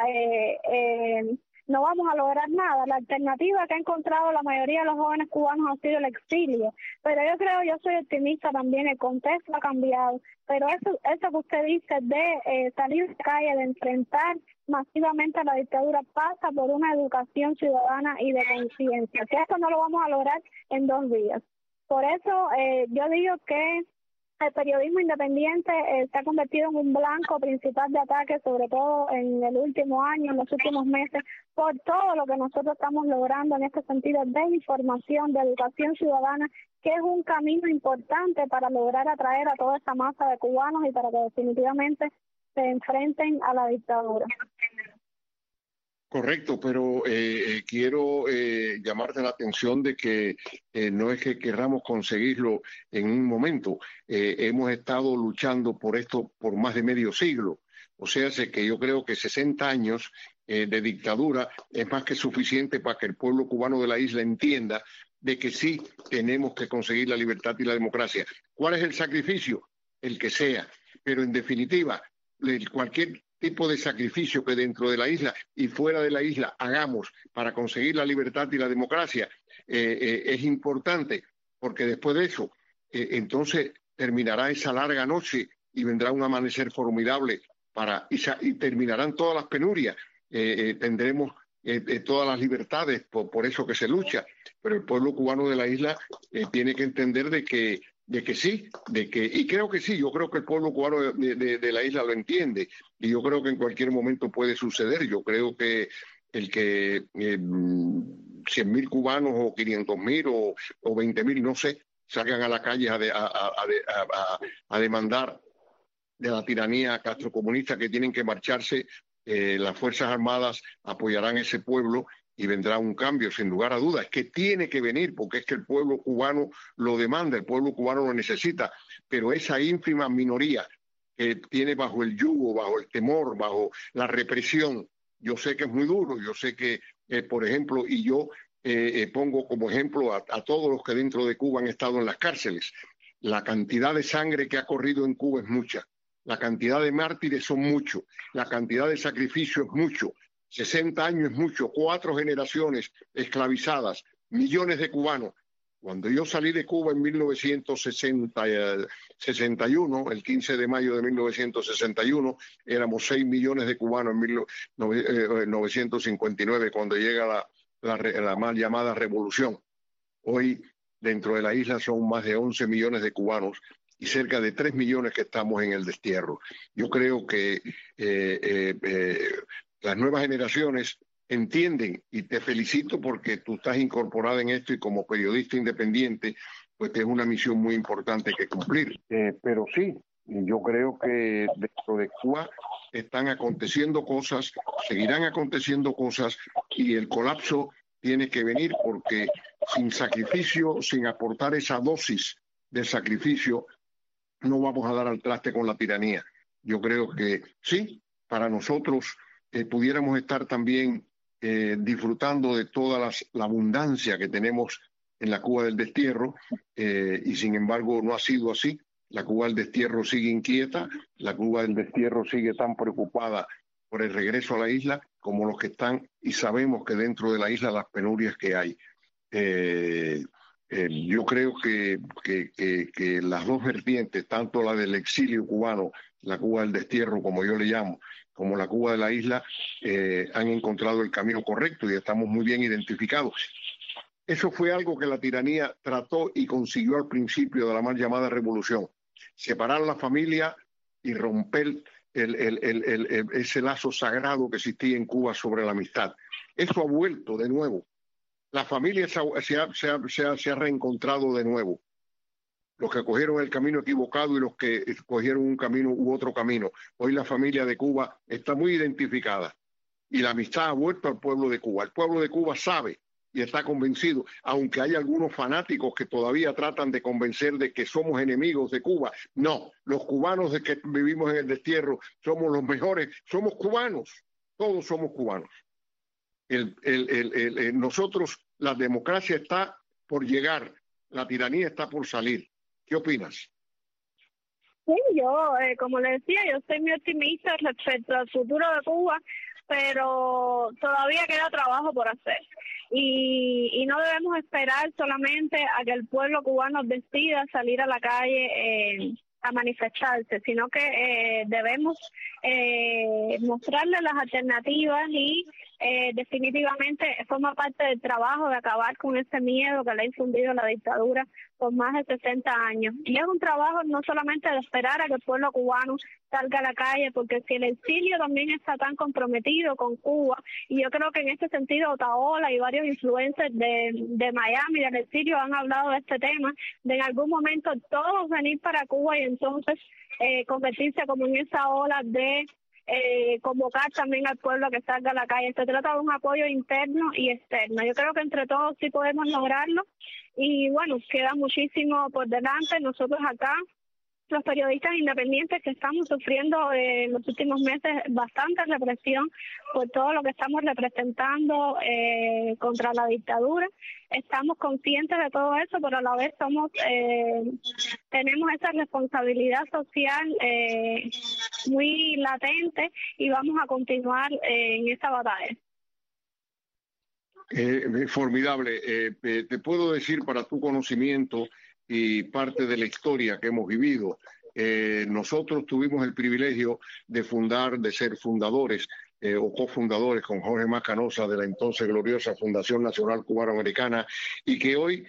no vamos a lograr nada? La alternativa que ha encontrado la mayoría de los jóvenes cubanos ha sido el exilio, pero yo soy optimista también, el contexto ha cambiado, pero eso que usted dice de salir de la calle, de enfrentar masivamente a la dictadura, pasa por una educación ciudadana y de conciencia, que esto no lo vamos a lograr en 2 días. Por eso yo digo que el periodismo independiente se ha convertido en un blanco principal de ataque, sobre todo en el último año, en los últimos meses, por todo lo que nosotros estamos logrando en este sentido de información, de educación ciudadana, que es un camino importante para lograr atraer a toda esa masa de cubanos y para que definitivamente se enfrenten a la dictadura. Correcto, pero quiero llamarte la atención de que no es que querramos conseguirlo en un momento. Hemos estado luchando por esto por más de medio siglo. O sea, que yo creo que 60 años de dictadura es más que suficiente para que el pueblo cubano de la isla entienda de que sí tenemos que conseguir la libertad y la democracia. ¿Cuál es el sacrificio? El que sea. Pero en definitiva, cualquier tipo de sacrificio que dentro de la isla y fuera de la isla hagamos para conseguir la libertad y la democracia es importante, porque después de eso entonces terminará esa larga noche y vendrá un amanecer formidable y terminarán todas las penurias, tendremos todas las libertades, por eso que se lucha, pero el pueblo cubano de la isla tiene que entender de que sí, y creo que sí, yo creo que el pueblo cubano de la isla lo entiende, y yo creo que en cualquier momento puede suceder. Yo creo que el que 100.000 cubanos o 500.000 o 20.000, no sé, salgan a la calle a demandar de la tiranía castrocomunista, que tienen que marcharse, las Fuerzas Armadas apoyarán a ese pueblo y vendrá un cambio, sin lugar a dudas. Es que tiene que venir, porque es que el pueblo cubano lo demanda, el pueblo cubano lo necesita, pero esa ínfima minoría que tiene bajo el yugo, bajo el temor, bajo la represión. Yo sé que es muy duro, yo sé que, por ejemplo, y yo pongo como ejemplo a todos los que dentro de Cuba han estado en las cárceles. La cantidad de sangre que ha corrido en Cuba es mucha, la cantidad de mártires son muchos, la cantidad de sacrificio es mucho, 60 años es mucho, 4 generaciones esclavizadas, millones de cubanos. Cuando yo salí de Cuba en 1961, el 15 de mayo de 1961, éramos 6 millones de cubanos en 1959, cuando llega la mal llamada revolución. Hoy, dentro de la isla, son más de 11 millones de cubanos y cerca de 3 millones que estamos en el destierro. Yo creo que las nuevas generaciones entienden, y te felicito porque tú estás incorporada en esto y como periodista independiente, pues es una misión muy importante que cumplir. Pero sí, yo creo que dentro de Cuba están aconteciendo cosas, seguirán aconteciendo cosas, y el colapso tiene que venir porque sin sacrificio, sin aportar esa dosis de sacrificio, no vamos a dar al traste con la tiranía. Yo creo que sí, para nosotros pudiéramos estar también disfrutando de toda la abundancia que tenemos en la Cuba del destierro, y sin embargo no ha sido así. La Cuba del destierro sigue inquieta, la Cuba del destierro sigue tan preocupada por el regreso a la isla como los que están, y sabemos que dentro de la isla las penurias que hay. Yo creo que las dos vertientes, tanto la del exilio cubano, la Cuba del destierro como yo le llamo, como la Cuba de la isla, han encontrado el camino correcto y estamos muy bien identificados. Eso fue algo que la tiranía trató y consiguió al principio de la mal llamada revolución: separar la familia y romper ese lazo sagrado que existía en Cuba sobre la amistad. Eso ha vuelto de nuevo. La familia se ha reencontrado de nuevo. Los que cogieron el camino equivocado y los que cogieron un camino u otro camino. Hoy la familia de Cuba está muy identificada y la amistad ha vuelto al pueblo de Cuba. El pueblo de Cuba sabe y está convencido, aunque hay algunos fanáticos que todavía tratan de convencer de que somos enemigos de Cuba. No, los cubanos de que vivimos en el destierro somos los mejores, somos cubanos, todos somos cubanos. Nosotros, la democracia está por llegar, la tiranía está por salir. ¿Qué opinas? Sí, yo, como le decía, yo soy muy optimista respecto al futuro de Cuba, pero todavía queda trabajo por hacer. Y no debemos esperar solamente a que el pueblo cubano decida salir a la calle a manifestarse, sino que debemos mostrarle las alternativas y definitivamente forma parte del trabajo de acabar con ese miedo que le ha infundido la dictadura por más de 60 años. Y es un trabajo no solamente de esperar a que el pueblo cubano salga a la calle, porque si el exilio también está tan comprometido con Cuba, y yo creo que en este sentido Otaola y varios influencers de Miami, del exilio, han hablado de este tema, de en algún momento todos venir para Cuba y entonces convertirse como en esa ola de convocar también al pueblo a que salga a la calle. Se trata de un apoyo interno y externo. Yo creo que entre todos sí podemos lograrlo y bueno, queda muchísimo por delante. Nosotros acá, los periodistas independientes que estamos sufriendo en los últimos meses bastante represión por todo lo que estamos representando contra la dictadura. Estamos conscientes de todo eso, pero a la vez tenemos esa responsabilidad social muy latente y vamos a continuar en esa batalla. Formidable. Te puedo decir, para tu conocimiento y parte de la historia que hemos vivido, nosotros tuvimos el privilegio de ser fundadores o cofundadores con Jorge Macanosa de la entonces gloriosa Fundación Nacional Cubano-Americana, y que hoy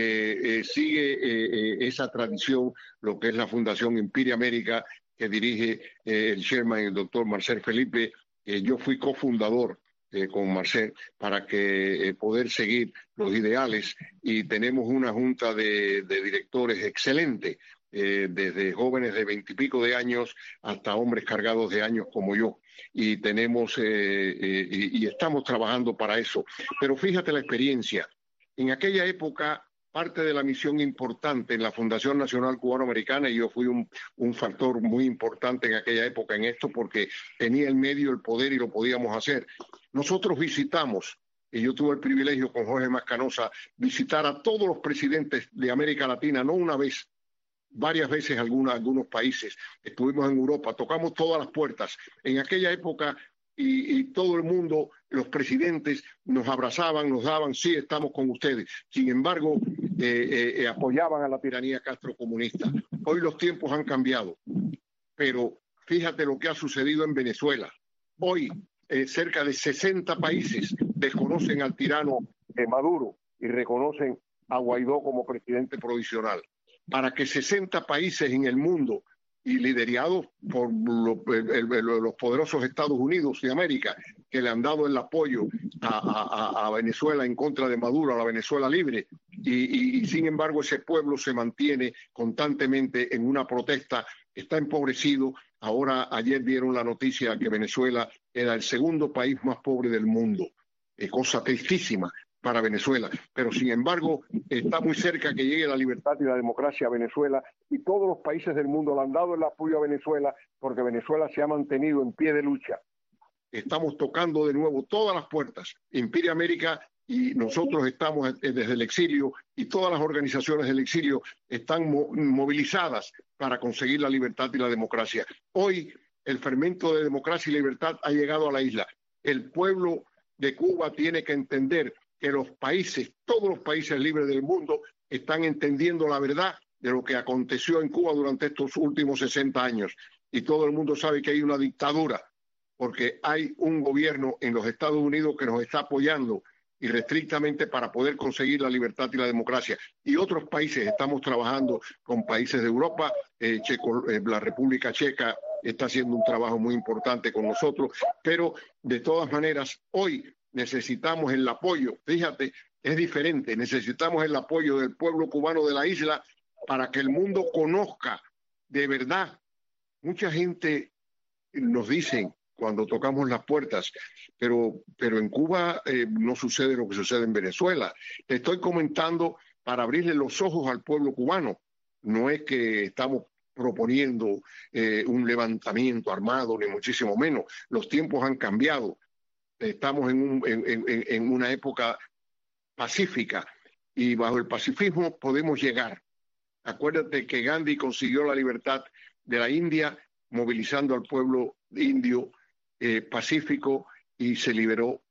sigue esa tradición, lo que es la Fundación Empire América, que dirige el chairman, el doctor Marcel Felipe. Yo fui cofundador con Marcel para que poder seguir los ideales, y tenemos una junta de directores excelente, desde jóvenes de 20 y pico de años hasta hombres cargados de años como yo, y tenemos y estamos trabajando para eso. Pero fíjate la experiencia. En aquella época parte de la misión importante en la Fundación Nacional Cubano-Americana, y yo fui un factor muy importante en aquella época en esto porque tenía el medio, el poder y lo podíamos hacer. Nosotros visitamos, y yo tuve el privilegio con Jorge Mascanosa, visitar a todos los presidentes de América Latina, no una vez, varias veces algunos países. Estuvimos en Europa, tocamos todas las puertas. En aquella época y todo el mundo, los presidentes nos abrazaban, nos daban, sí, estamos con ustedes. Sin embargo, apoyaban a la tiranía castrocomunista. Hoy los tiempos han cambiado, pero fíjate lo que ha sucedido en Venezuela. Hoy cerca de 60 países desconocen al tirano Maduro y reconocen a Guaidó como presidente provisional. Para que 60 países en el mundo, y liderados por los poderosos Estados Unidos de América, que le han dado el apoyo a Venezuela en contra de Maduro, a la Venezuela libre, y sin embargo ese pueblo se mantiene constantemente en una protesta, está empobrecido. Ahora, ayer dieron la noticia que Venezuela era el segundo país más pobre del mundo, cosa tristísima para Venezuela, pero sin embargo está muy cerca que llegue la libertad y la democracia a Venezuela, y todos los países del mundo le han dado el apoyo a Venezuela porque Venezuela se ha mantenido en pie de lucha. Estamos tocando de nuevo todas las puertas, Impire América, y nosotros estamos desde el exilio, y todas las organizaciones del exilio están movilizadas para conseguir la libertad y la democracia. Hoy el fermento de democracia y libertad ha llegado a la isla. El pueblo de Cuba tiene que entender que los países, todos los países libres del mundo, están entendiendo la verdad de lo que aconteció en Cuba durante estos últimos 60 años. Y todo el mundo sabe que hay una dictadura, porque hay un gobierno en los Estados Unidos que nos está apoyando irrestrictamente para poder conseguir la libertad y la democracia. Y otros países, estamos trabajando con países de Europa, la República Checa está haciendo un trabajo muy importante con nosotros, pero de todas maneras, hoy necesitamos el apoyo, fíjate, es diferente, necesitamos el apoyo del pueblo cubano de la isla para que el mundo conozca de verdad. Mucha gente nos dice cuando tocamos las puertas, pero en Cuba no sucede lo que sucede en Venezuela. Te estoy comentando para abrirle los ojos al pueblo cubano. No es que estamos proponiendo un levantamiento armado, ni muchísimo menos. Los tiempos han cambiado. Estamos en una época pacífica, y bajo el pacifismo podemos llegar. Acuérdate que Gandhi consiguió la libertad de la India movilizando al pueblo indio pacífico, y se liberó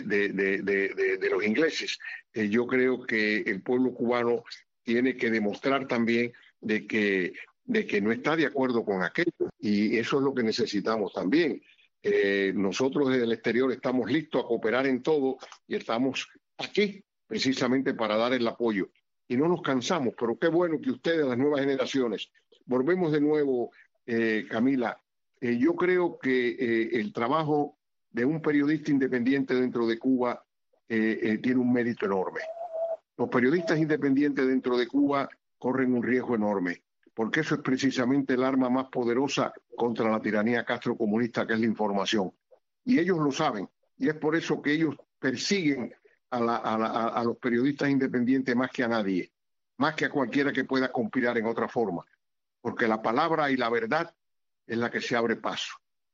de los ingleses. Yo creo que el pueblo cubano tiene que demostrar también de que no está de acuerdo con aquello, y eso es lo que necesitamos también. Nosotros desde el exterior estamos listos a cooperar en todo, y estamos aquí precisamente para dar el apoyo. Y no nos cansamos, pero qué bueno que ustedes, las nuevas generaciones, volvemos de nuevo, Camila. Yo creo que el trabajo de un periodista independiente dentro de Cuba tiene un mérito enorme. Los periodistas independientes dentro de Cuba corren un riesgo enorme, porque eso es precisamente el arma más poderosa contra la tiranía castrocomunista, que es la información. Y ellos lo saben, y es por eso que ellos persiguen a los periodistas independientes más que a nadie, más que a cualquiera que pueda conspirar en otra forma, porque la palabra y la verdad es la que se abre paso.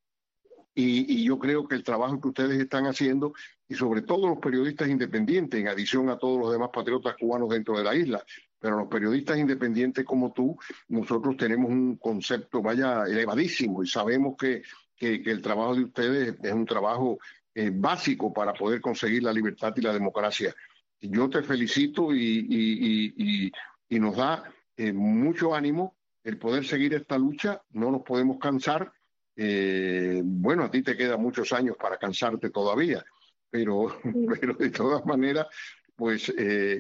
Y yo creo que el trabajo que ustedes están haciendo, y sobre todo los periodistas independientes, en adición a todos los demás patriotas cubanos dentro de la isla, pero los periodistas independientes como tú, nosotros tenemos un concepto, elevadísimo, y sabemos que el trabajo de ustedes es un trabajo básico para poder conseguir la libertad y la democracia. Yo te felicito y nos da mucho ánimo el poder seguir esta lucha. No nos podemos cansar. Bueno, a ti te quedan muchos años para cansarte todavía, pero de todas maneras, pues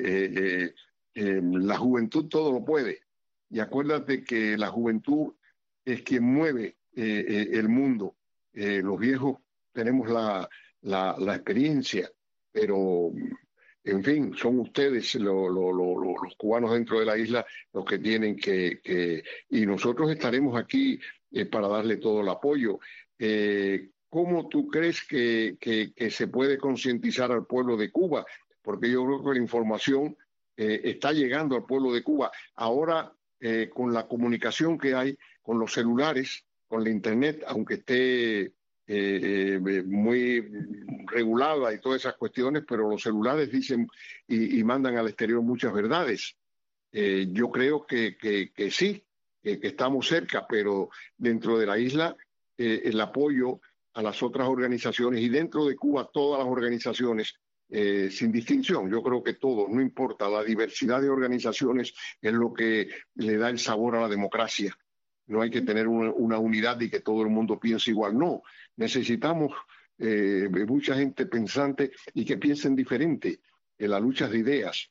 la juventud todo lo puede. Y acuérdate que la juventud es quien mueve el mundo. Los viejos tenemos la experiencia, pero en fin, son ustedes los cubanos dentro de la isla los que tienen que y nosotros estaremos aquí para darle todo el apoyo. ¿Cómo tú crees que se puede concientizar al pueblo de Cuba? Porque yo creo que la información está llegando al pueblo de Cuba. Ahora, con la comunicación que hay, con los celulares, con la internet, aunque esté muy regulada y todas esas cuestiones, pero los celulares dicen y mandan al exterior muchas verdades. Yo creo que sí, que estamos cerca, pero dentro de la isla el apoyo a las otras organizaciones y dentro de Cuba todas las organizaciones, sin distinción, yo creo que todos, no importa, la diversidad de organizaciones es lo que le da el sabor a la democracia. No hay que tener una unidad y que todo el mundo piense igual, no, necesitamos mucha gente pensante y que piensen diferente en las luchas de ideas.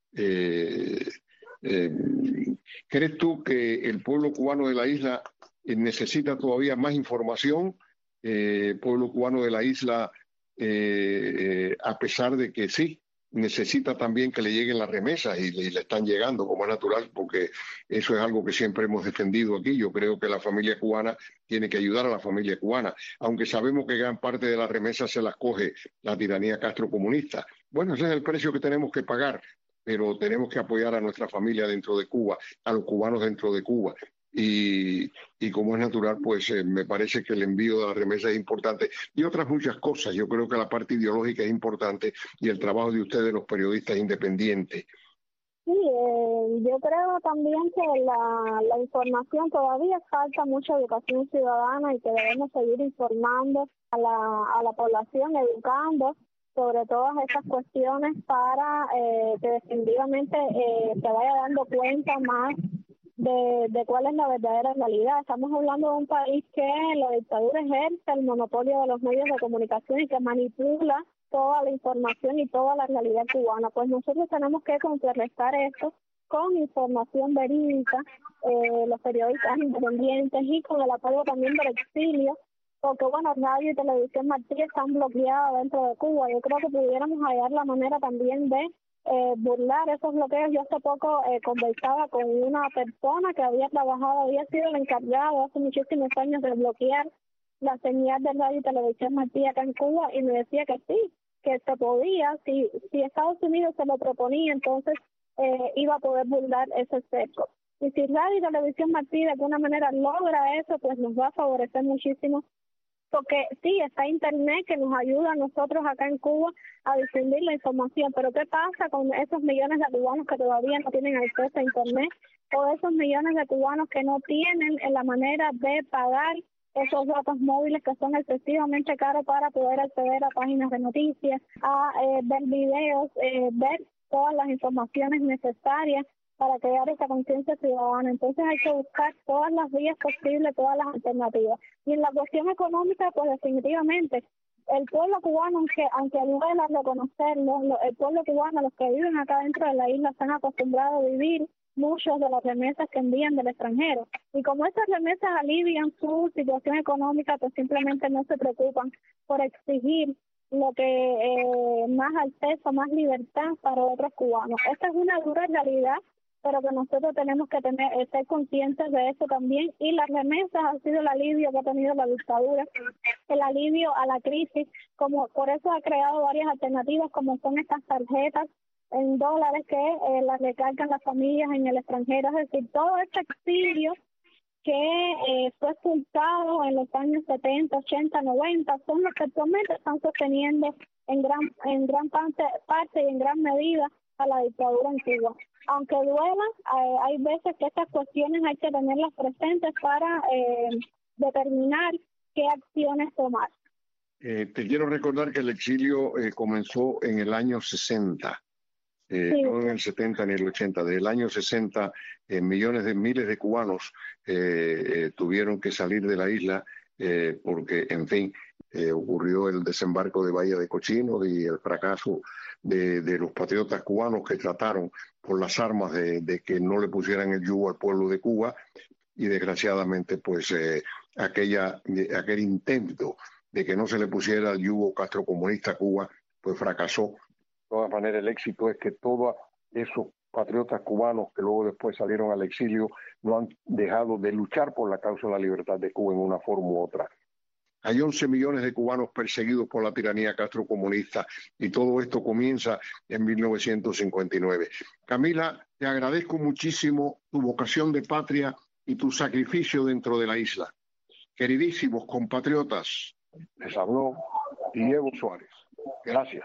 ¿Crees tú que el pueblo cubano de la isla necesita todavía más información? Pueblo cubano de la isla, a pesar de que sí, necesita también que le lleguen las remesas y le están llegando, como es natural, porque eso es algo que siempre hemos defendido aquí. Yo creo que la familia cubana tiene que ayudar a la familia cubana, aunque sabemos que gran parte de las remesas se las coge la tiranía castrocomunista. Bueno, ese es el precio que tenemos que pagar, pero tenemos que apoyar a nuestra familia dentro de Cuba, a los cubanos dentro de Cuba. Y como es natural, pues me parece que el envío de la remesa es importante y otras muchas cosas. Yo creo que la parte ideológica es importante y el trabajo de ustedes, los periodistas independientes. Sí, yo creo también que la información todavía falta mucha educación ciudadana y que debemos seguir informando a la población, educando sobre todas esas cuestiones para que definitivamente se vaya dando cuenta más de cuál es la verdadera realidad. Estamos hablando de un país que la dictadura ejerce el monopolio de los medios de comunicación y que manipula toda la información y toda la realidad cubana. Pues nosotros tenemos que contrarrestar esto con información verídica, los periodistas independientes y con el apoyo también del exilio, porque bueno, radio y televisión Martí están bloqueadas dentro de Cuba. Yo creo que pudiéramos hallar la manera también de burlar esos bloqueos. Yo hace poco conversaba con una persona que había sido el encargado hace muchísimos años de bloquear la señal de radio y televisión Martí acá en Cuba, y me decía que sí, que se podía, si Estados Unidos se lo proponía, entonces iba a poder burlar ese cerco. Y si radio y televisión Martí de alguna manera logra eso, pues nos va a favorecer muchísimo, porque sí, está internet que nos ayuda a nosotros acá en Cuba a difundir la información, pero ¿qué pasa con esos millones de cubanos que todavía no tienen acceso a internet, o esos millones de cubanos que no tienen la manera de pagar esos datos móviles que son excesivamente caros para poder acceder a páginas de noticias, a ver videos, ver todas las informaciones necesarias para crear esa conciencia ciudadana? Entonces hay que buscar todas las vías posibles, todas las alternativas. Y en la cuestión económica, pues definitivamente, el pueblo cubano, aunque duela reconocerlo, el pueblo cubano, los que viven acá dentro de la isla, están acostumbrados a vivir muchos de las remesas que envían del extranjero. Y como esas remesas alivian su situación económica, pues simplemente no se preocupan por exigir lo que más acceso, más libertad para otros cubanos. Esta es una dura realidad, pero que nosotros tenemos que ser conscientes de eso también. Y las remesas han sido el alivio que ha tenido la dictadura, el alivio a la crisis, como por eso ha creado varias alternativas, como son estas tarjetas en dólares que las recargan las familias en el extranjero. Es decir, todo este exilio que fue expulsado en los años 70, 80, 90, son los que actualmente están sosteniendo en gran parte y en gran medida a la dictadura en Cuba. Aunque duela, hay veces que estas cuestiones hay que tenerlas presentes para determinar qué acciones tomar. Te quiero recordar que el exilio comenzó en el año 60. Sí. No en el 70 ni el 80, del año 60 miles de cubanos tuvieron que salir de la isla porque, en fin, ocurrió el desembarco de Bahía de Cochinos y el fracaso de los patriotas cubanos que trataron por las armas de que no le pusieran el yugo al pueblo de Cuba, y desgraciadamente pues aquel intento de que no se le pusiera el yugo castrocomunista a Cuba pues fracasó. De todas maneras, el éxito es que todos esos patriotas cubanos que luego después salieron al exilio no han dejado de luchar por la causa de la libertad de Cuba en una forma u otra. Hay 11 millones de cubanos perseguidos por la tiranía castrocomunista y todo esto comienza en 1959. Camila, te agradezco muchísimo tu vocación de patria y tu sacrificio dentro de la isla. Queridísimos compatriotas, les habló Diego Suárez. Gracias.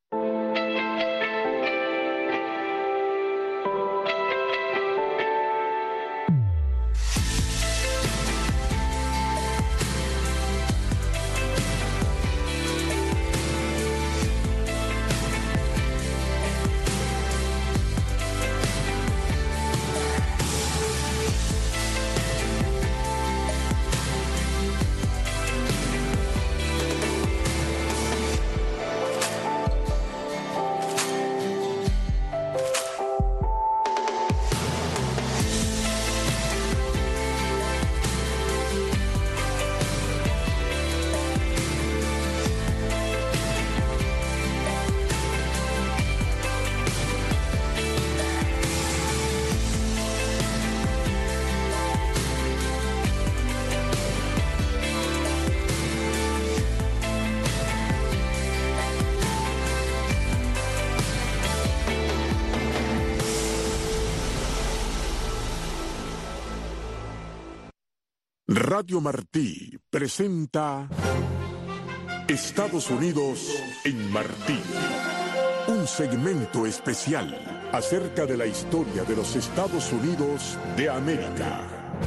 Radio Martí presenta Estados Unidos en Martí, un segmento especial acerca de la historia de los Estados Unidos de América.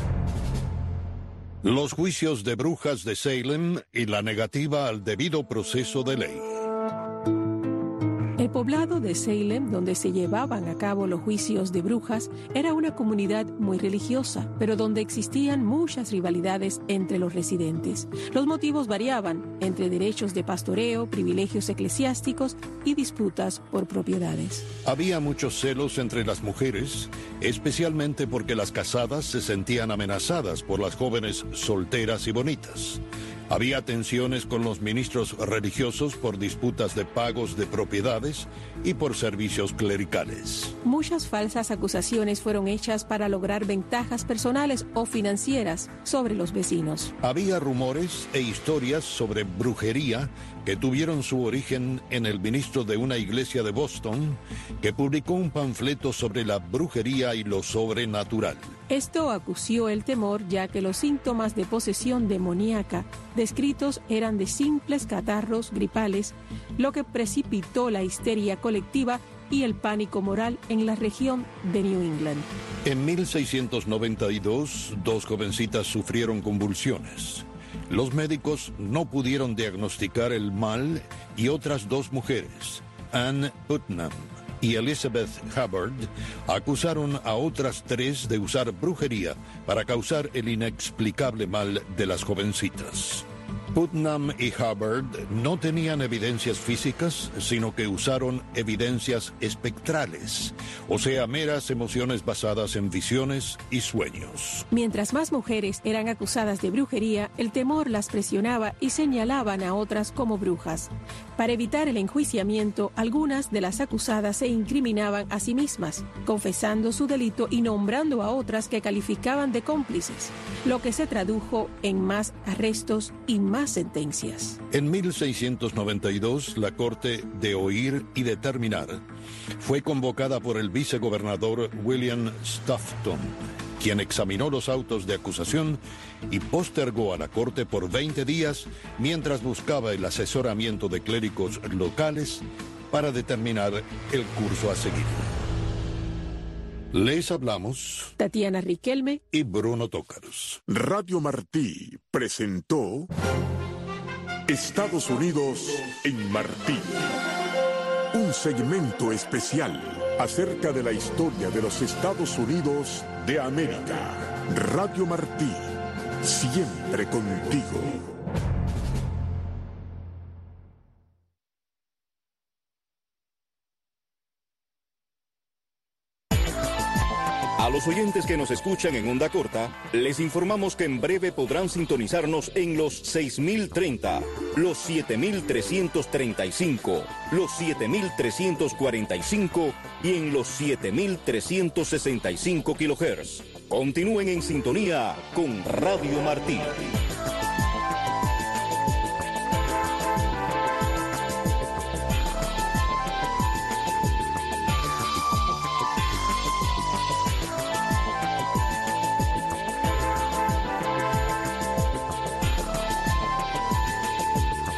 Los juicios de brujas de Salem y la negativa al debido proceso de ley. El poblado de Salem, donde se llevaban a cabo los juicios de brujas, era una comunidad muy religiosa, pero donde existían muchas rivalidades entre los residentes. Los motivos variaban entre derechos de pastoreo, privilegios eclesiásticos y disputas por propiedades. Había muchos celos entre las mujeres, especialmente porque las casadas se sentían amenazadas por las jóvenes solteras y bonitas. Había tensiones con los ministros religiosos por disputas de pagos de propiedades y por servicios clericales. Muchas falsas acusaciones fueron hechas para lograr ventajas personales o financieras sobre los vecinos. Había rumores e historias sobre brujería que tuvieron su origen en el ministro de una iglesia de Boston, que publicó un panfleto sobre la brujería y lo sobrenatural. Esto acució el temor, ya que los síntomas de posesión demoníaca descritos eran de simples catarros gripales, lo que precipitó la histeria colectiva y el pánico moral en la región de New England. En 1692, 2 jovencitas sufrieron convulsiones. Los médicos no pudieron diagnosticar el mal y otras 2 mujeres, Anne Putnam y Elizabeth Hubbard, acusaron a otras 3 de usar brujería para causar el inexplicable mal de las jovencitas. Putnam y Hubbard no tenían evidencias físicas, sino que usaron evidencias espectrales, o sea, meras emociones basadas en visiones y sueños. Mientras más mujeres eran acusadas de brujería, el temor las presionaba y señalaban a otras como brujas. Para evitar el enjuiciamiento, algunas de las acusadas se incriminaban a sí mismas, confesando su delito y nombrando a otras que calificaban de cómplices, lo que se tradujo en más arrestos y más sentencias. En 1692, la Corte de Oír y Determinar fue convocada por el vicegobernador William Stoughton, quien examinó los autos de acusación y postergó a la Corte por 20 días mientras buscaba el asesoramiento de clérigos locales para determinar el curso a seguir. Les hablamos Tatiana Riquelme y Bruno Tócaros. Radio Martí presentó Estados Unidos en Martí, un segmento especial acerca de la historia de los Estados Unidos de América. Radio Martí, siempre contigo. A los oyentes que nos escuchan en onda corta, les informamos que en breve podrán sintonizarnos en los 6030, los 7335, los 7345 y en los 7365 kHz. Continúen en sintonía con Radio Martí.